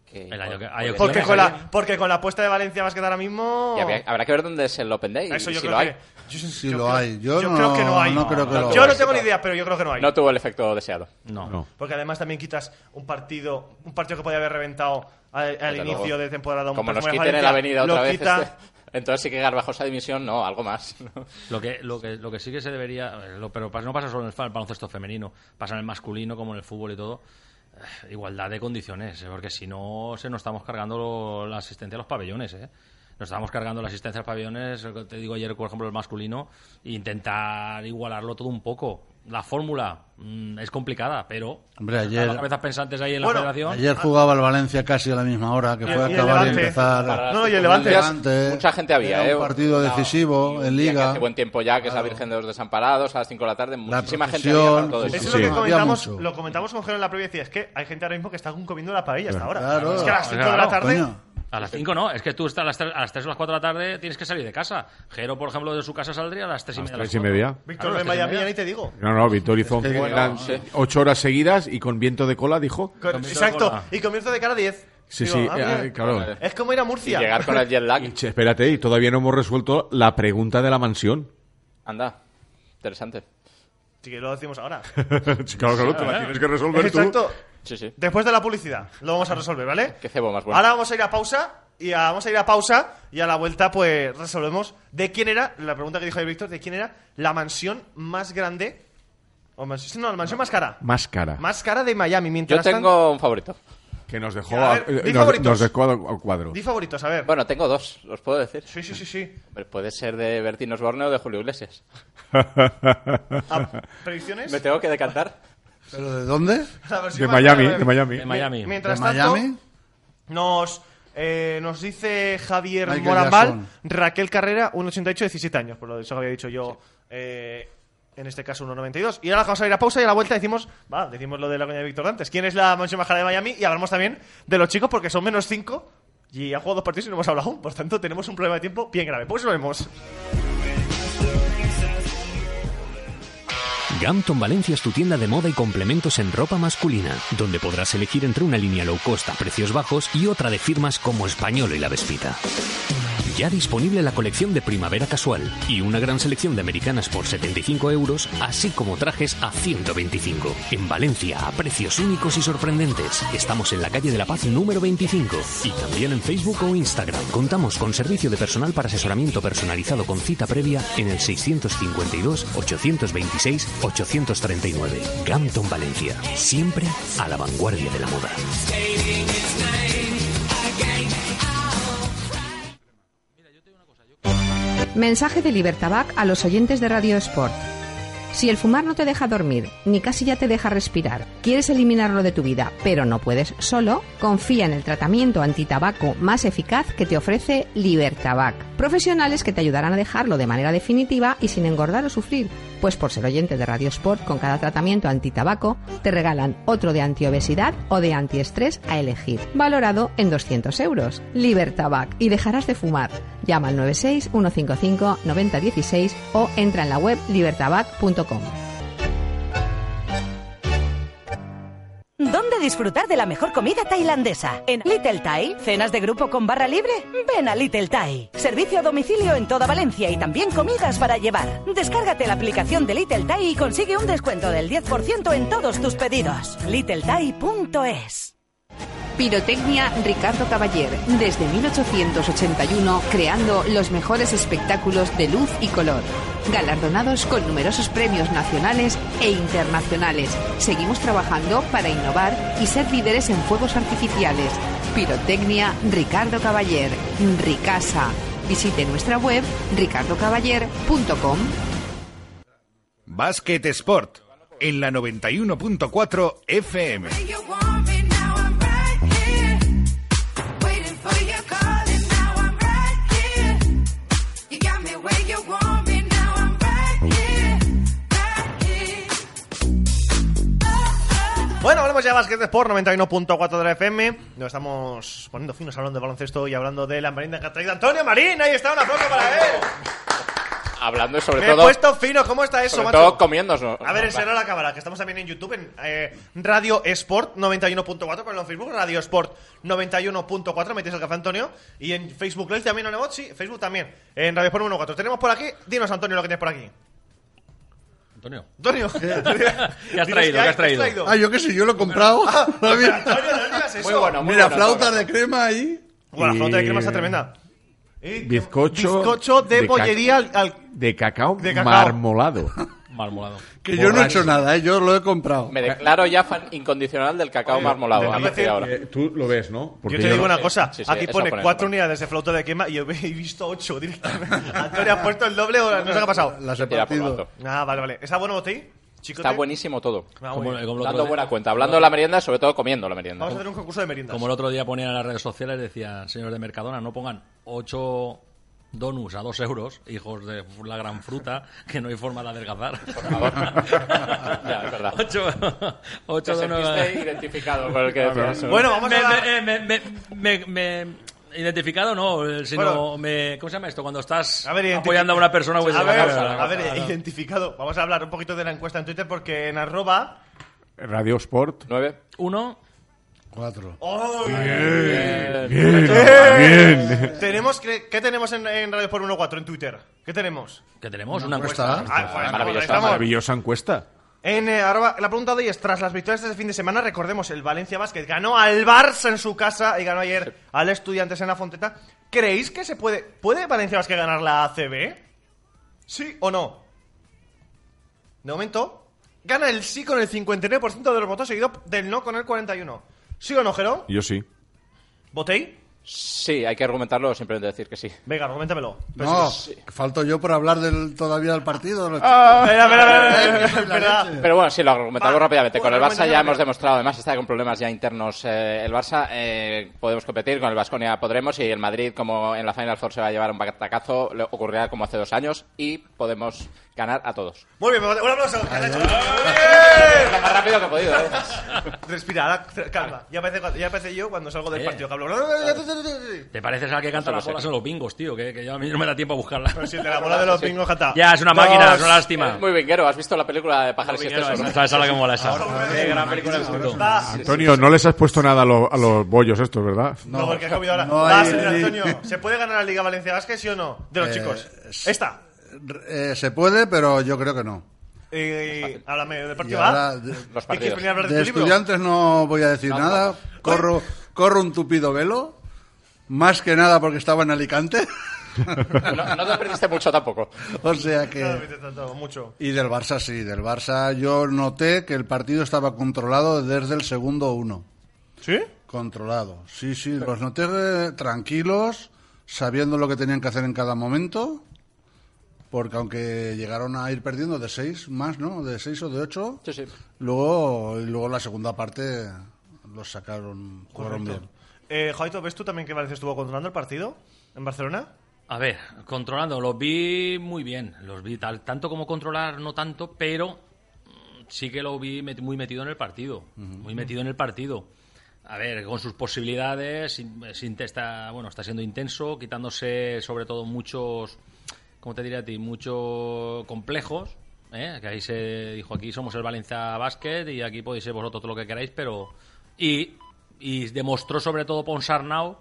Que, El año que- por- hay porque- Porque opciones con, ahí. la, porque con la apuesta de Valencia Basket ahora mismo... y habría- habrá que ver dónde es el Open Day. Eso y yo si creo lo hay. que... Yo, Sí yo lo creo- hay. Yo, yo no, creo que no hay. no creo que No, lo Yo hay. no tengo ni idea, pero yo creo que no hay. No tuvo el efecto deseado. No. No. Porque además también quitas un partido, un partido que podía haber reventado al, al Desde inicio luego. de temporada. Un Como nos perfume quiten en Valencia, la avenida lo otra vez, quita- este- entonces sí que Garbajosa dimisión, no, algo más. Lo que, lo que, lo que sí que se debería, eh, lo- pero pas- no pasa solo en el fa- baloncesto femenino, pasa en el masculino como en el fútbol y todo. Eh, igualdad de condiciones, eh, porque si no se nos estamos cargando lo- la asistencia a los pabellones, eh. Nos estamos cargando la asistencia a los pabellones, eh, te digo ayer, por ejemplo, el masculino, e intentar igualarlo todo un poco. La fórmula mm, es complicada, pero Hombre, están ayer- las cabezas pensantes ahí en Bueno, la federación. Ayer jugaba el Valencia casi a la misma hora, que Y fue el- a y el acabar y Levante. empezar. Para No, las y el Levante. circunstancias, mucha gente había, Era ¿eh? un partido Una- decisivo un en día que Liga. hace buen tiempo ya, que es la Claro. Virgen de los Desamparados, a las cinco de la tarde. La Muchísima gente procesión, había para todo sí, eso. Eso es sí, lo que había comentamos, mucho. lo comentamos con Jero en la previa, decía, es que hay gente ahora mismo que está comiendo la paella hasta ahora. Claro. Es que a las cinco de la Claro, tarde... Coño. A las cinco no, es que tú estás a las tres, a las tres o las cuatro de la tarde tienes que salir de casa. Jero, por ejemplo, de su casa saldría a las tres y A media. las las tres y cuatro. media. Víctor Claro, de las tres y Miami, media. ya ni te digo. No, no, Víctor hizo que, eran sí. ocho horas seguidas y con viento de cola, dijo. Con- Comienzo de exacto, cola. y comienzo de cara a diez. Sí, Digo, sí, ah, mira, eh, claro. es como ir a Y Murcia. llegar con el jet lag. Y, che, espérate, y todavía no hemos resuelto la pregunta de la mansión. Anda, interesante. Sí, que lo decimos ahora. Sí, claro, claro, te la tienes que resolver tú. Exacto. Sí, sí. Después de la publicidad, lo vamos a resolver, ¿vale? Qué cebo más bueno. Ahora vamos a ir a pausa y a- vamos a ir a pausa y a la vuelta pues resolvemos de quién era, la pregunta que dijo ayer Víctor, de quién era la mansión más grande o mansión, no, la mansión más cara. Más cara. Más cara de Miami. Yo Mientras tanto- tengo un favorito. Que nos dejó A a, ver, eh, di nos, favoritos. nos dejó a, a cuadro. Di favoritos, a ver. Bueno, tengo dos, ¿los puedo decir? Sí, sí, sí, sí. Hombre, puede ser de Bertín Osborne o de Julio Iglesias. Ah, ¿predicciones? ¿Me tengo que decantar? ¿Pero de dónde? La versión De más Miami, cara de Miami. De Miami. Mientras ¿De tanto, Miami? nos, eh, nos dice Javier Michael Morambal, Jackson. Raquel Carrera, uno ochenta y ocho, diecisiete años, por lo eso había dicho yo, eh, en este caso uno noventa y dos. Y ahora vamos a ir a pausa y a la vuelta decimos, va, decimos lo de la coña de Víctor antes, quién es la mansión más cara de Miami y hablamos también de los chicos porque son menos cinco y han jugado dos partidos y no hemos hablado aún, por tanto tenemos un problema de tiempo bien grave. Pues lo vemos. Gampton Valencia es tu tienda de moda y complementos en ropa masculina, donde podrás elegir entre una línea low cost a precios bajos y otra de firmas como Español y La Vespita. Ya disponible la colección de primavera casual y una gran selección de americanas por setenta y cinco euros, así como trajes a ciento veinticinco. En Valencia, a precios únicos y sorprendentes. Estamos en la calle de la Paz número veinticinco y también en Facebook o Instagram. Contamos con servicio de personal para asesoramiento personalizado con cita previa en el seiscientos cincuenta y dos, ochocientos veintiséis, ochocientos treinta y nueve. Gampton Valencia, siempre a la vanguardia de la moda. Mensaje de Libertabac a los oyentes de Radio Sport. Si el fumar no te deja dormir, ni casi ya te deja respirar, quieres eliminarlo de tu vida, pero no puedes solo, confía en el tratamiento antitabaco más eficaz que te ofrece Libertabac. Profesionales que te ayudarán a dejarlo de manera definitiva y sin engordar o sufrir, pues por ser oyente de Radio Sport, con cada tratamiento antitabaco te regalan otro de antiobesidad o de antiestrés a elegir, valorado en doscientos euros. Libertabac, y dejarás de fumar. Llama al nueve seis uno cinco cinco nueve cero uno seis o entra en la web libertabac punto com. ¿Dónde disfrutar de la mejor comida tailandesa? ¿En Little Thai? ¿Cenas de grupo con barra libre? Ven a Little Thai. Servicio a domicilio en toda Valencia y también comidas para llevar. Descárgate la aplicación de Little Thai y consigue un descuento del diez por ciento en todos tus pedidos. little thai punto es. Pirotecnia Ricardo Caballer, desde mil ochocientos ochenta y uno creando los mejores espectáculos de luz y color. Galardonados con numerosos premios nacionales e internacionales. Seguimos trabajando para innovar y ser líderes en fuegos artificiales. Pirotecnia Ricardo Caballer, Ricasa. Visite nuestra web ricardo caballer punto com. Basket Sport en la noventa y uno punto cuatro F M. Bueno, hablemos ya de Basket Sport noventa y uno punto cuatro de la F M. Nos estamos poniendo finos hablando de baloncesto y hablando de la Marina que ha traído Antonio Marín. Ahí está, un aplauso para él. hablando sobre Me todo... he puesto fino, ¿cómo está eso, sobre macho? todo comiéndose. A ver, enseñar a la cámara, que estamos también en YouTube, en eh, Radio Sport noventa y uno punto cuatro, con en Facebook, Radio Sport noventa y uno punto cuatro, metéis el Café Antonio, y en Facebook Live también, ¿no? Sí, Facebook también, en Radio Sport noventa y uno punto cuatro. Tenemos por aquí, dinos, Antonio, lo que tienes por aquí. Antonio. Antonio. ¿Qué has traído? ¿Qué has traído? Ah, yo qué sé, yo lo he comprado. Ah, Antonio, no digas eso. Muy bueno, muy Mira, bueno, flautas todo. de crema ahí. Bueno, la Y- flauta de crema está tremenda. Y Bizcocho, bizcocho de, de bollería al, al- De cacao, De cacao. marmolado. Marmolado. Que yo no he Borracho. hecho nada, ¿eh? Yo lo he comprado. Me declaro ya fan incondicional del cacao marmolado. déjame a partir de decir- ahora. Eh, tú lo ves, ¿no? Yo te digo no- una cosa, sí, sí, aquí eso pone pone, cuatro pone. unidades de flauta de quema y yo he visto ocho directamente. Antonio ha puesto el doble o no sé qué ha pasado. Las he Tira por partido. alto. Ah, vale, vale. ¿Está bueno, Botei? Chicote. Está buenísimo todo. Ah, muy Como, bien. como el otro Dando día- buena cuenta. Hablando de la merienda, sobre todo comiendo la merienda. Vamos a hacer un concurso de meriendas. Como el otro día ponían en las redes sociales, decían, señores de Mercadona, no pongan ocho donuts a dos euros, hijos de la gran fruta, que no hay forma de adelgazar. Por favor. Ya, es verdad. Ocho, ocho Te donuts. sentiste identificado con el que decía eso. Bueno, vamos me, a hablar... me, me, me, me- me- identificado no, sino Bueno. me, ¿cómo se llama esto? Cuando estás A ver, identifi- apoyando a una persona, pues a ver, ah, a ver, ah, no. identificado. Vamos a hablar un poquito de la encuesta en Twitter porque en arroba... Radio Sport. Nueve. Uno, Cuatro. ¡Oh! Bien, ¡Eh! bien. Tenemos que, ¿Qué tenemos en, en Radio por uno cuatro en Twitter? ¿Qué tenemos? que tenemos una encuesta. encuesta. Ah, joder, Maravillosa, estamos. Maravillosa encuesta. En eh, arroba- la pregunta de hoy es, tras las victorias de este fin de semana, recordemos, el Valencia Basket ganó al Barça en su casa y ganó ayer al Estudiantes en la Fonteta. ¿Creéis que se puede... ¿Puede Valencia Basket ganar la A C B? ¿Sí o no? De momento, gana el sí con el cincuenta y nueve por ciento de los votos, seguido del no con el cuarenta y uno por ciento. ¿Sí o no, Jero? Yo sí. ¿Botei? Sí, hay que argumentarlo, simplemente decir que sí. Venga, argumentamelo. Pero No, sí. falto yo por hablar del, todavía del partido. Espera, espera, espera, espera, espera. Pero bueno, sí, lo argumentamos Va, rápidamente. Con el bueno, Barça ya argumentamos. hemos demostrado, además está con problemas ya internos eh, el Barça. Eh, podemos competir, con el Baskonia podremos, y el Madrid, como en la Final Four se va a llevar un batacazo, le ocurrirá como hace dos años, y podemos ganar a todos. Muy bien, un aplauso. ¿Qué has hecho? Lo más rápido que he podido, ¿eh? Respira, ahora, calma. Ya parece, ya parece yo cuando salgo del Eh. partido que hablo. Te pareces al que canta las bolas en los bingos, tío, que, que yo a mí no me da tiempo a buscarla. Pero si el de la bola de los pingos canta. Ya, es una máquina, es una lástima. Es muy vinguero. ¿Has visto la película de Pájaros y Esa Excesos? esa es la que mola esa. Qué gran película de culto. Va. Antonio, no les has puesto nada a, lo- a los bollos estos, ¿verdad? No, porque has comido ahora. no Va, hay- señor Antonio. ¿Se puede ganar la Liga Valencia Basket, sí o no? De los Eh, chicos. sí. Esta. Eh, se puede, pero yo creo que no. Eh, háblame del Y partido ahora, A. de, Los ¿Y quieres partidos. venir a hablar de, de tu libro? estudiantes no voy a decir No, nada. Corro, corro un tupido velo. Más que nada porque estaba en Alicante. No, no te perdiste mucho tampoco. O sea No, que... vete tanto, mucho. Y del Barça sí, del Barça yo noté que el partido estaba controlado desde el segundo uno. ¿Sí? Controlado, sí, sí, los noté eh, tranquilos, sabiendo lo que tenían que hacer en cada momento, porque aunque llegaron a ir perdiendo de seis más, ¿no? De seis o de ocho, Sí, sí. luego, y luego la segunda parte los sacaron, jugaron bien. Eh, Joaito, ¿ves tú también que Valencia estuvo controlando el partido en Barcelona? A ver, controlando, los vi muy bien, los vi tal, tanto como controlar, no tanto, pero mm, sí que lo vi met- muy metido en el partido, muy metido en el partido. A ver, con sus posibilidades, in- sin- está, bueno, está siendo intenso, quitándose sobre todo muchos, ¿cómo te diría a ti? Muchos complejos, ¿eh? Que ahí se dijo, aquí somos el Valencia Basket y aquí podéis ser vosotros todo lo que queráis, pero... Y, y demostró sobre todo Ponsarnau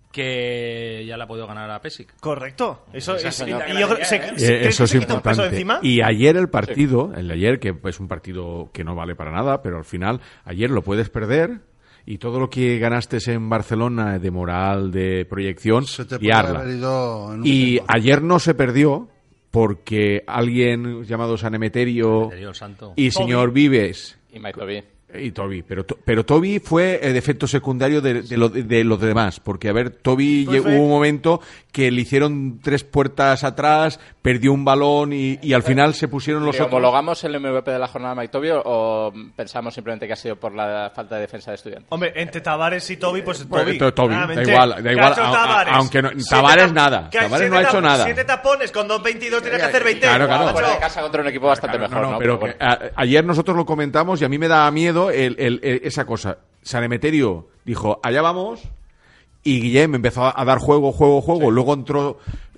que ya le ha podido ganar a Pesic. Correcto. Eso Esa es. señal y que yo la creo- tenía, se- ¿eh? se- Eh, ¿crees eso que es se quita un peso de importante. encima? Y ayer el partido, el de ayer, que es un partido que no vale para nada, pero al final, ayer lo puedes perder y todo lo que ganaste en Barcelona de moral, de proyección, Se te puede liarla. haber ido en un Y tiempo. ayer no se perdió porque alguien llamado San Emeterio Emeterio, el santo. y señor Vives Y Mike Toby. y Toby, pero To- pero Toby fue el efecto secundario de, de, lo- de los demás, porque a ver, Toby Toby lle- fue- hubo un momento que le hicieron tres puertas atrás, perdió un balón y, y al final se pusieron los ¿Le otros. homologamos el M V P de la jornada a Mike Toby o pensamos simplemente que ha sido por la falta de defensa de Estudiantes? Hombre, entre Tavares y Toby, pues Pues, Toby. to- Toby, da claramente. igual, da ¿Qué igual, ha hecho a- a- Tavares? aunque no- Siete Tavares tap- nada, ¿Qué? Tavares Siete no ha hecho tap- nada. Siete tapones, con dos veintidós tiene que hacer veinte. Claro, claro. Macho. Fuera de casa contra un equipo bastante Claro, mejor, no, ¿no? no, pero bueno. que, a- ayer nosotros lo comentamos y a mí me daba miedo el, el- el- esa cosa. San Emeterio dijo, allá vamos, y Guillem empezó a dar juego, juego, juego. Luego entró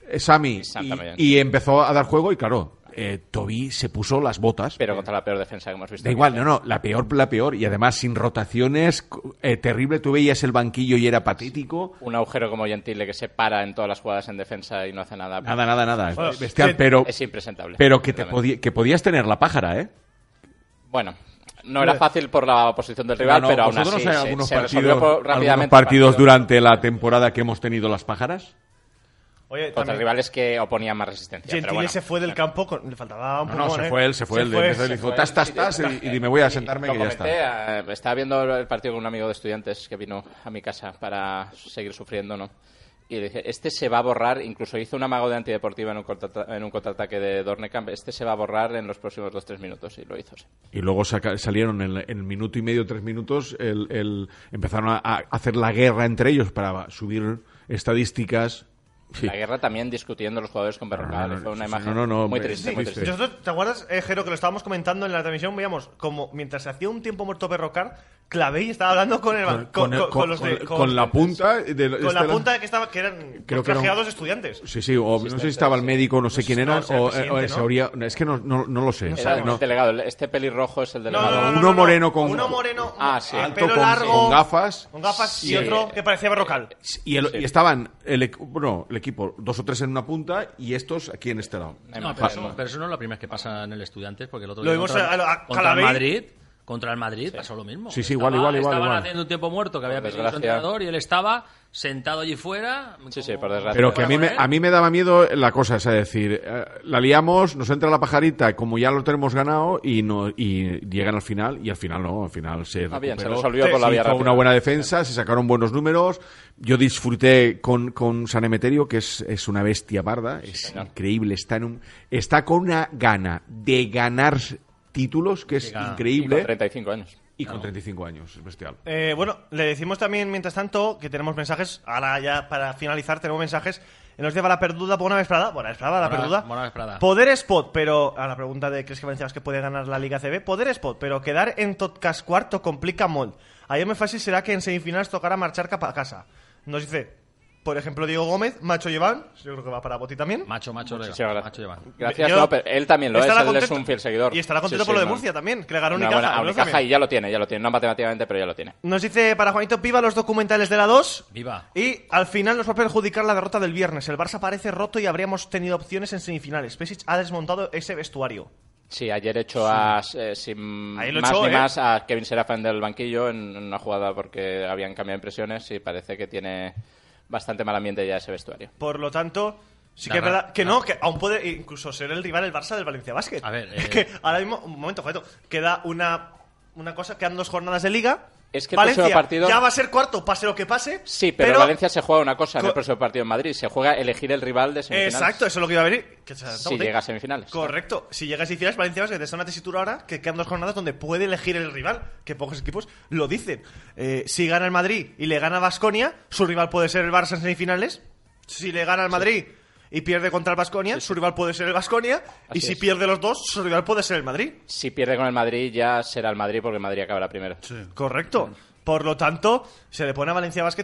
Sami, Santa y, y empezó a dar juego y claro, eh, Toby se puso las botas. Pero contra la peor defensa que hemos visto. Da igual, no, no, la peor, la peor. Y además sin rotaciones, eh, terrible. Tú veías el banquillo y era patético. Un agujero como Gentile que se para en todas las jugadas en defensa y no hace nada. Nada, nada, nada. Bueno, es bestial, pero... Es impresentable. Pero que, te podí, que podías tener la pájara, ¿eh? Bueno... No era fácil por la posición del rival, no, no, pero aún así hay se, algunos se partidos, resolvió por, rápidamente. ¿algunos partidos durante la temporada que hemos tenido las pájaras? Oye, contra también, rivales que oponían más resistencia. Gentile pero bueno. se fue del campo, con, le faltaba un No, poco. no, se ¿eh? fue él, se fue se él. Fue, de, se dijo, fue. tas, tas, tas, y, y me voy a sentarme Lo que ya comenté, está. eh, estaba viendo el partido con un amigo de estudiantes que vino a mi casa para seguir sufriendo, ¿no? Y le dije, este se va a borrar, incluso hizo un amago de antideportiva en un, contrata- en un contraataque de Dornekamp, este se va a borrar en los próximos dos tres minutos, y lo hizo, sí. Y luego saca, salieron en, en minuto y medio, tres minutos, el, el, empezaron a, a hacer la guerra entre ellos para subir estadísticas. Sí. La guerra también discutiendo los jugadores con Berrocal, No, no, fue una sí, imagen no, no, no, muy sí, triste, sí, muy sí. triste. Nosotros, ¿te acuerdas, eh, Jero, que lo estábamos comentando en la transmisión? Veíamos como mientras se hacía un tiempo muerto Berrocal, Clavé estaba hablando con el Con, con, con, con, con, los de, con, con la punta de, con la punta que estaba que eran creo que trajeados era, estudiantes. Sí, sí, o no sé si estaba el médico, no sé quién era, no, o, o, presidente, o ¿no? se habría, es que no, no, no lo sé. Era no. el delegado, este pelirrojo es el delegado. No, no, no, uno no, moreno con uno moreno, ah, sí. alto, pelo con, largo, con gafas, con gafas sí. y otro que parecía Berrocal. Y, el, y estaban el, bueno, el equipo, dos o tres en una punta y estos aquí en este lado. No, pero eso, pero eso no es la primera vez que pasa en el Estudiantes, porque el otro Lo día vimos contra, a- a contra el Calabey. Madrid, contra el Madrid pasó lo mismo. Sí, sí, Estaba- igual, igual, igual, Estaban igual. haciendo un tiempo muerto que había Por pedido su desgracia. entrenador y él estaba sentado allí fuera. Sí, sí, por desgracia. Pero que a mí, me, Fuera con a él. mí me daba miedo la cosa, es decir, eh, la liamos, nos entra la pajarita, como ya lo tenemos ganado, y no y llegan al final, y al final no, al final se Ah, bien, se recuperó, resolvió por la se vía hizo rápida. una buena defensa, se sacaron buenos números, yo disfruté con, con San Emeterio, que es, es una bestia parda, es señor. increíble, está, en un, está con una gana de ganar títulos, que es Llega- Y increíble, con treinta y cinco años. y con treinta y cinco años, es bestial. Eh, bueno, le decimos también, mientras tanto, que tenemos mensajes. Ahora ya, para finalizar, tenemos mensajes. En los de la perduda, bona vesprada. Bona vesprada, la Bona- perduda. bona vesprada. Poder spot, pero... A la pregunta de ¿crees que Valencia que puede ganar la Liga C B? Poder spot, pero quedar en tot cas cuarto complica molt. Ayer me fácil será que en semifinales tocará marchar capa a casa. Nos dice, por ejemplo, Diego Gómez, Macho Llevan. Yo creo que va para Boti también. Macho, macho, Muchísimas Leo, gracias. macho Llevan. Gracias, Yo- no, pero él también lo es, estará él es contento. un fiel seguidor. Y estará contento Sí, por lo sí, de no. Murcia también, que le ganó Una Unicaja. buena- a ¿no? Unicaja, También. y ya lo tiene, ya lo tiene. No matemáticamente, pero ya lo tiene. Nos dice para Juanito Piva los documentales de la dos. Viva. Y al final nos va a perjudicar la derrota del viernes. El Barça parece roto y habríamos tenido opciones en semifinales. Pesic ha desmontado ese vestuario. Sí, ayer echó a, eh, sin Ahí lo más echó, ni ¿eh? más a Kevin Serafin del banquillo en en una jugada porque habían cambiado impresiones y parece que tiene bastante mal ambiente ya ese vestuario. Por lo tanto, sí que es Nada, verdad que no, que aún puede incluso ser el rival el Barça del Valencia Basket. A ver, Es eh, que ahora mismo, un momento, Joveto, queda una, una cosa, quedan dos jornadas de Liga. Es que el Valencia próximo partido- ya va a ser cuarto, pase lo que pase. Sí, pero, pero Valencia se juega una cosa en Co- el próximo partido en Madrid. Se juega elegir el rival de semifinales. Exacto, eso es lo que iba a venir. Que se Si llega a semifinales. Correcto. Si llega a semifinales, Valencia Basket está en una tesitura ahora que quedan dos jornadas donde puede elegir el rival, que pocos equipos lo dicen. Eh, si gana el Madrid y le gana a Baskonia, su rival puede ser el Barça en semifinales. Si le gana al Madrid y pierde contra el Baskonia, su rival puede ser el Baskonia. Y Así si es. pierde los dos, su rival puede ser el Madrid. Si pierde con el Madrid ya será el Madrid porque el Madrid acabará primero. Correcto. Por lo tanto, se le pone a Valencia Basket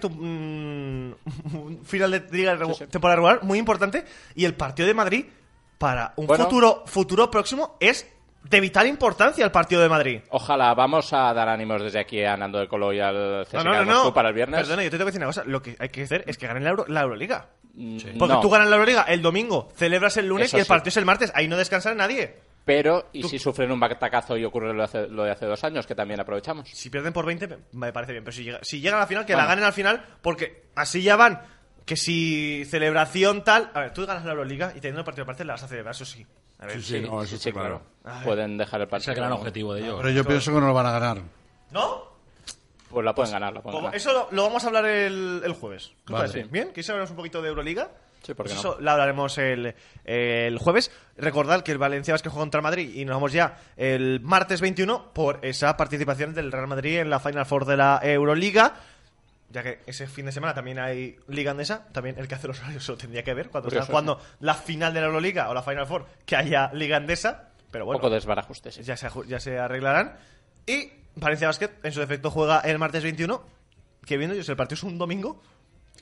un, un final de liga regu- Sí, sí. temporada regular muy importante. Y el partido de Madrid, para un Bueno. futuro, futuro próximo, es de vital importancia el partido de Madrid. Ojalá, vamos a dar ánimos desde aquí a Nando de Colo y al C S K No, no, no, de Moscú no. para el viernes. Perdona, yo te tengo que decir una cosa. Lo que hay que hacer es que ganen la, Euro- la Euroliga. Mm, Porque no, tú ganas la Euroliga el domingo, celebras el lunes Eso y el sí. partido es el martes. Ahí no descansa nadie. pero ¿y Tú- si sufren un batacazo y ocurre lo de, hace, lo de hace dos años, que también aprovechamos? Si pierden por veinte, me- me parece bien. Pero si, llega, si llegan a la final, que Bueno. la ganen al final, porque así ya van. Que si celebración tal. A ver, tú ganas la Euroliga y teniendo el partido de parte la vas a celebrar, eso sí. A ver, Sí, sí, no, eso Sí, está claro. Ay. Pueden dejar el Es partido. el gran objetivo de ellos. Pero yo pienso que no lo van a ganar. ¿No? Pues la pueden ganar, la pueden Como- ganar. eso lo, lo vamos a hablar el, el jueves. ¿Qué os Vale. parece? ¿Bien? ¿Queréis hablar un poquito de Euroliga? Sí, ¿por qué Pues no? eso lo hablaremos el, el jueves. Recordad que el Valencia Basket juega contra el Madrid y nos vamos ya el martes veintiuno por esa participación del Real Madrid en la Final Four de la Euroliga. Ya que ese fin de semana también hay Liga Andesa, también el que hace los horarios se lo tendría que ver cuando Curioso, están jugando la final de la Euroliga o la Final Four, que haya Liga Andesa. Pero Un bueno, poco desbarajustes. sí. ya se, aju- ya se arreglarán. Y Valencia Basket, en su defecto, juega el martes veintiuno. Que viendo yo, si el partido es un domingo,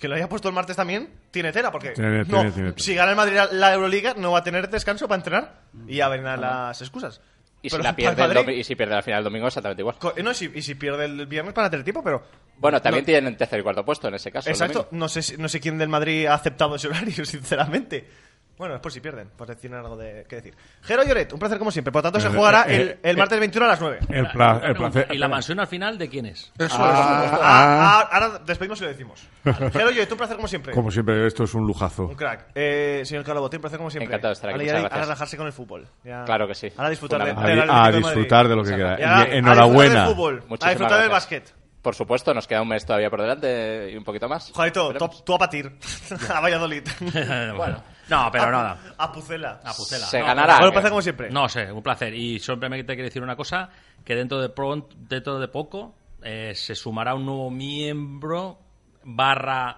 que lo haya puesto el martes también, tiene tela, porque Tiene, no, tiene, tiene tela. si gana el Madrid la Euroliga, no va a tener descanso para entrenar y ya vendrán las excusas. Y si, Pero la pierde para el el Madrid- domi- y si pierde la final el domingo, exactamente igual. Co- no, y, si, y si pierde el viernes para tener tiempo, pero... Bueno, también no- tienen tercer y cuarto puesto en ese caso. el Exacto, domingo. no sé, si- no sé quién del Madrid ha aceptado ese horario, sinceramente. Bueno, es por si pierden, por decir algo de que decir. Jero Lloret, un placer como siempre. Por tanto, se Eh, jugará eh, el, eh, el martes veintiuno a las nueve. El, pla- el Bueno, placer. ¿y la mansión al final de quién es? Eso Ah, es. Ah, ah, ahora despedimos y lo decimos. Jero Lloret, un placer como siempre. Como siempre, esto es un lujazo. Un crack. Eh, señor Carlos Botín, un placer como siempre. Encantado de estar aquí, Ahora, muchas ya- gracias. ahora relajarse con el fútbol. Ya- Claro que sí. Ahora disfrutar de, A, Fundamental. del a Atlético de Madrid. disfrutar de lo que queda. Y ahora- Y enhorabuena. A disfrutar del fútbol. Muchísimas a disfrutar del gracias. básquet. Por supuesto, nos queda un mes todavía por delante y un poquito más. Joderito, tú, Esperemos. tú a patir. A Valladolid. Bueno, no, pero A- nada. A Pucela. A Pucela. Se No, ganará. Bueno, un ¿eh? placer como siempre. No sé, un placer. Y simplemente te quiero decir una cosa, que dentro de pronto, dentro de poco eh, se sumará un nuevo miembro barra,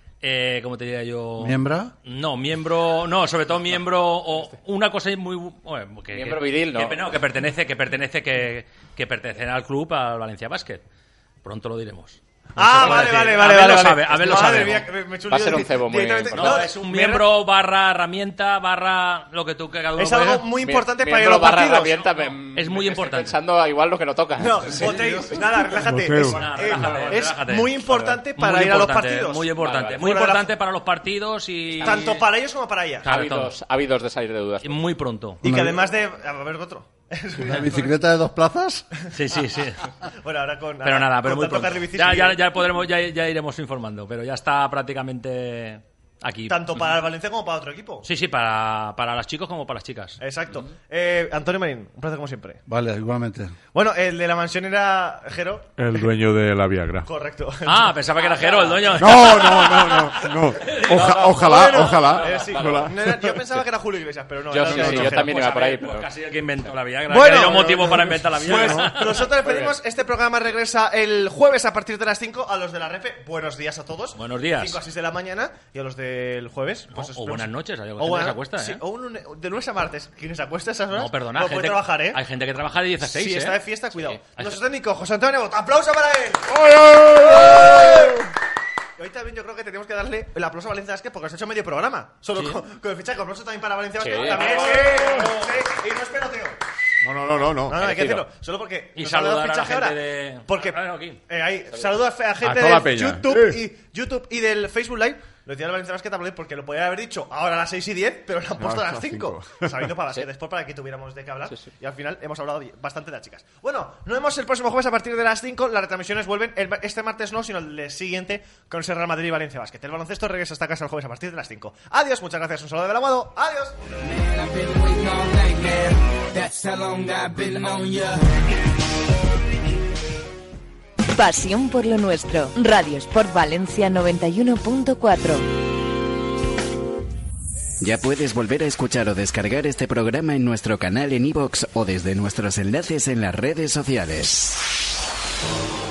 eh, ¿cómo te diría yo? ¿Miembra? No, miembro, no, sobre todo miembro o una cosa muy bueno, que, Miembro que- viril, ¿no? que, que pertenece, que pertenece, que, que pertenecerá al club, al Valencia Basket. Pronto lo diremos. Ah, Eso vale, puedo vale, decir. vale, Abel vale. lo sabe, Abel lo Madre sabe. mía, que me- me he hecho un Va a lío ser un di- cebo muy directamente- importante. No, es un miembro barra herramienta barra lo que tú que cada uno Es puede- algo muy importante para ir a Miembro los barra partidos. herramienta, me- Es muy me importante. Estoy pensando igual lo que no toca. No, Botei, nada, relájate. Boteo. Es, Nada, eh, relájate, es relájate. muy importante para Muy ir a los importante, partidos. Muy importante, Vale, vale. muy Fuera de la- importante para los partidos y Tanto para ellos como para ella. Claro, Ávidos, ávidos de salir de dudas. y muy pronto. Y que además de... A ver, otro. ¿Una bicicleta de dos plazas? Sí, sí, sí. Bueno, ahora con... Pero nada, pero con muy tanto pronto. Carly Bici, Ya, sí. ya, ya podremos, ya, ya iremos informando, pero ya está prácticamente aquí. Tanto para el Valencia como para otro equipo. Sí, sí, para, para los chicos como para las chicas. Exacto. Eh, Antonio Marín, un placer como siempre. Vale, igualmente. Bueno, el de la mansión era Jero. El dueño de la Viagra. Correcto. Ah, pensaba que era Jero, el dueño. No, no, no, no. no. Oja- ojalá, Bueno, ojalá. eh, sí. Ojalá. No era- yo pensaba que era Julio Iglesias, pero no. Yo era sí, otro sí, yo Jero. también Pues iba a por ahí. ver, pero- Pues casi el que inventó la Viagra. Bueno, que haya un motivo para inventar la Viagra. Pues nosotros despedimos. Este programa regresa el jueves a partir de las cinco a los de la Repe. Buenos días a todos. Buenos días. cinco a seis de la mañana. Y a los del jueves. Pues O- o esperamos- buenas noches, hay gente O que buena- se acuesta, sí, ¿eh? o un lunes- de lunes a martes. ¿Quién se acuesta a esas horas? No, perdona, No gente, puede trabajar, ¿eh? hay gente que trabaja de diez a seis, Si ¿eh? está de fiesta, cuidado. Hay Nuestro técnico, José Antonio Nebot. ¡Aplauso para él! Y hoy también yo creo que tenemos que darle el aplauso a Valencia Basket porque nos ha hecho medio programa. Solo con, con el fichaje. Aplauso también para Valencia Basket. Sí. También, sí, sí. Y no es peloteo. No, no, no, no. no. No, no, hay que Merecido. hacerlo. Solo porque. Y nos ha dado saludar a la fichaje gente ahora. de- Porque. Ah, aquí. Eh, ahí, saludo a, fe- a gente toda la de peña. YouTube, Eh. y, YouTube y del Facebook Live. Lo decía el Valencia Basket también porque lo podía haber dicho ahora a las seis y diez, pero lo han puesto a a las las cinco. cinco. Sabiendo para Basket Sport para que tuviéramos de qué hablar. Sí, sí. Y al final hemos hablado bastante de las chicas. Bueno, nos vemos el próximo jueves a partir de las cinco. Las retransmisiones vuelven el- este martes no, sino el siguiente con ese Real Madrid y Valencia Basket. El baloncesto regresa a esta casa el jueves a partir de las cinco. Adiós, muchas gracias. Un saludo del Aguado. Adiós. I've been waiting all night, man. That's how long I've been on ya. Pasión por lo nuestro. Radio Sport Valencia noventa y uno punto cuatro. Ya puedes volver a escuchar o descargar este programa en nuestro canal en iVoox o desde nuestros enlaces en las redes sociales.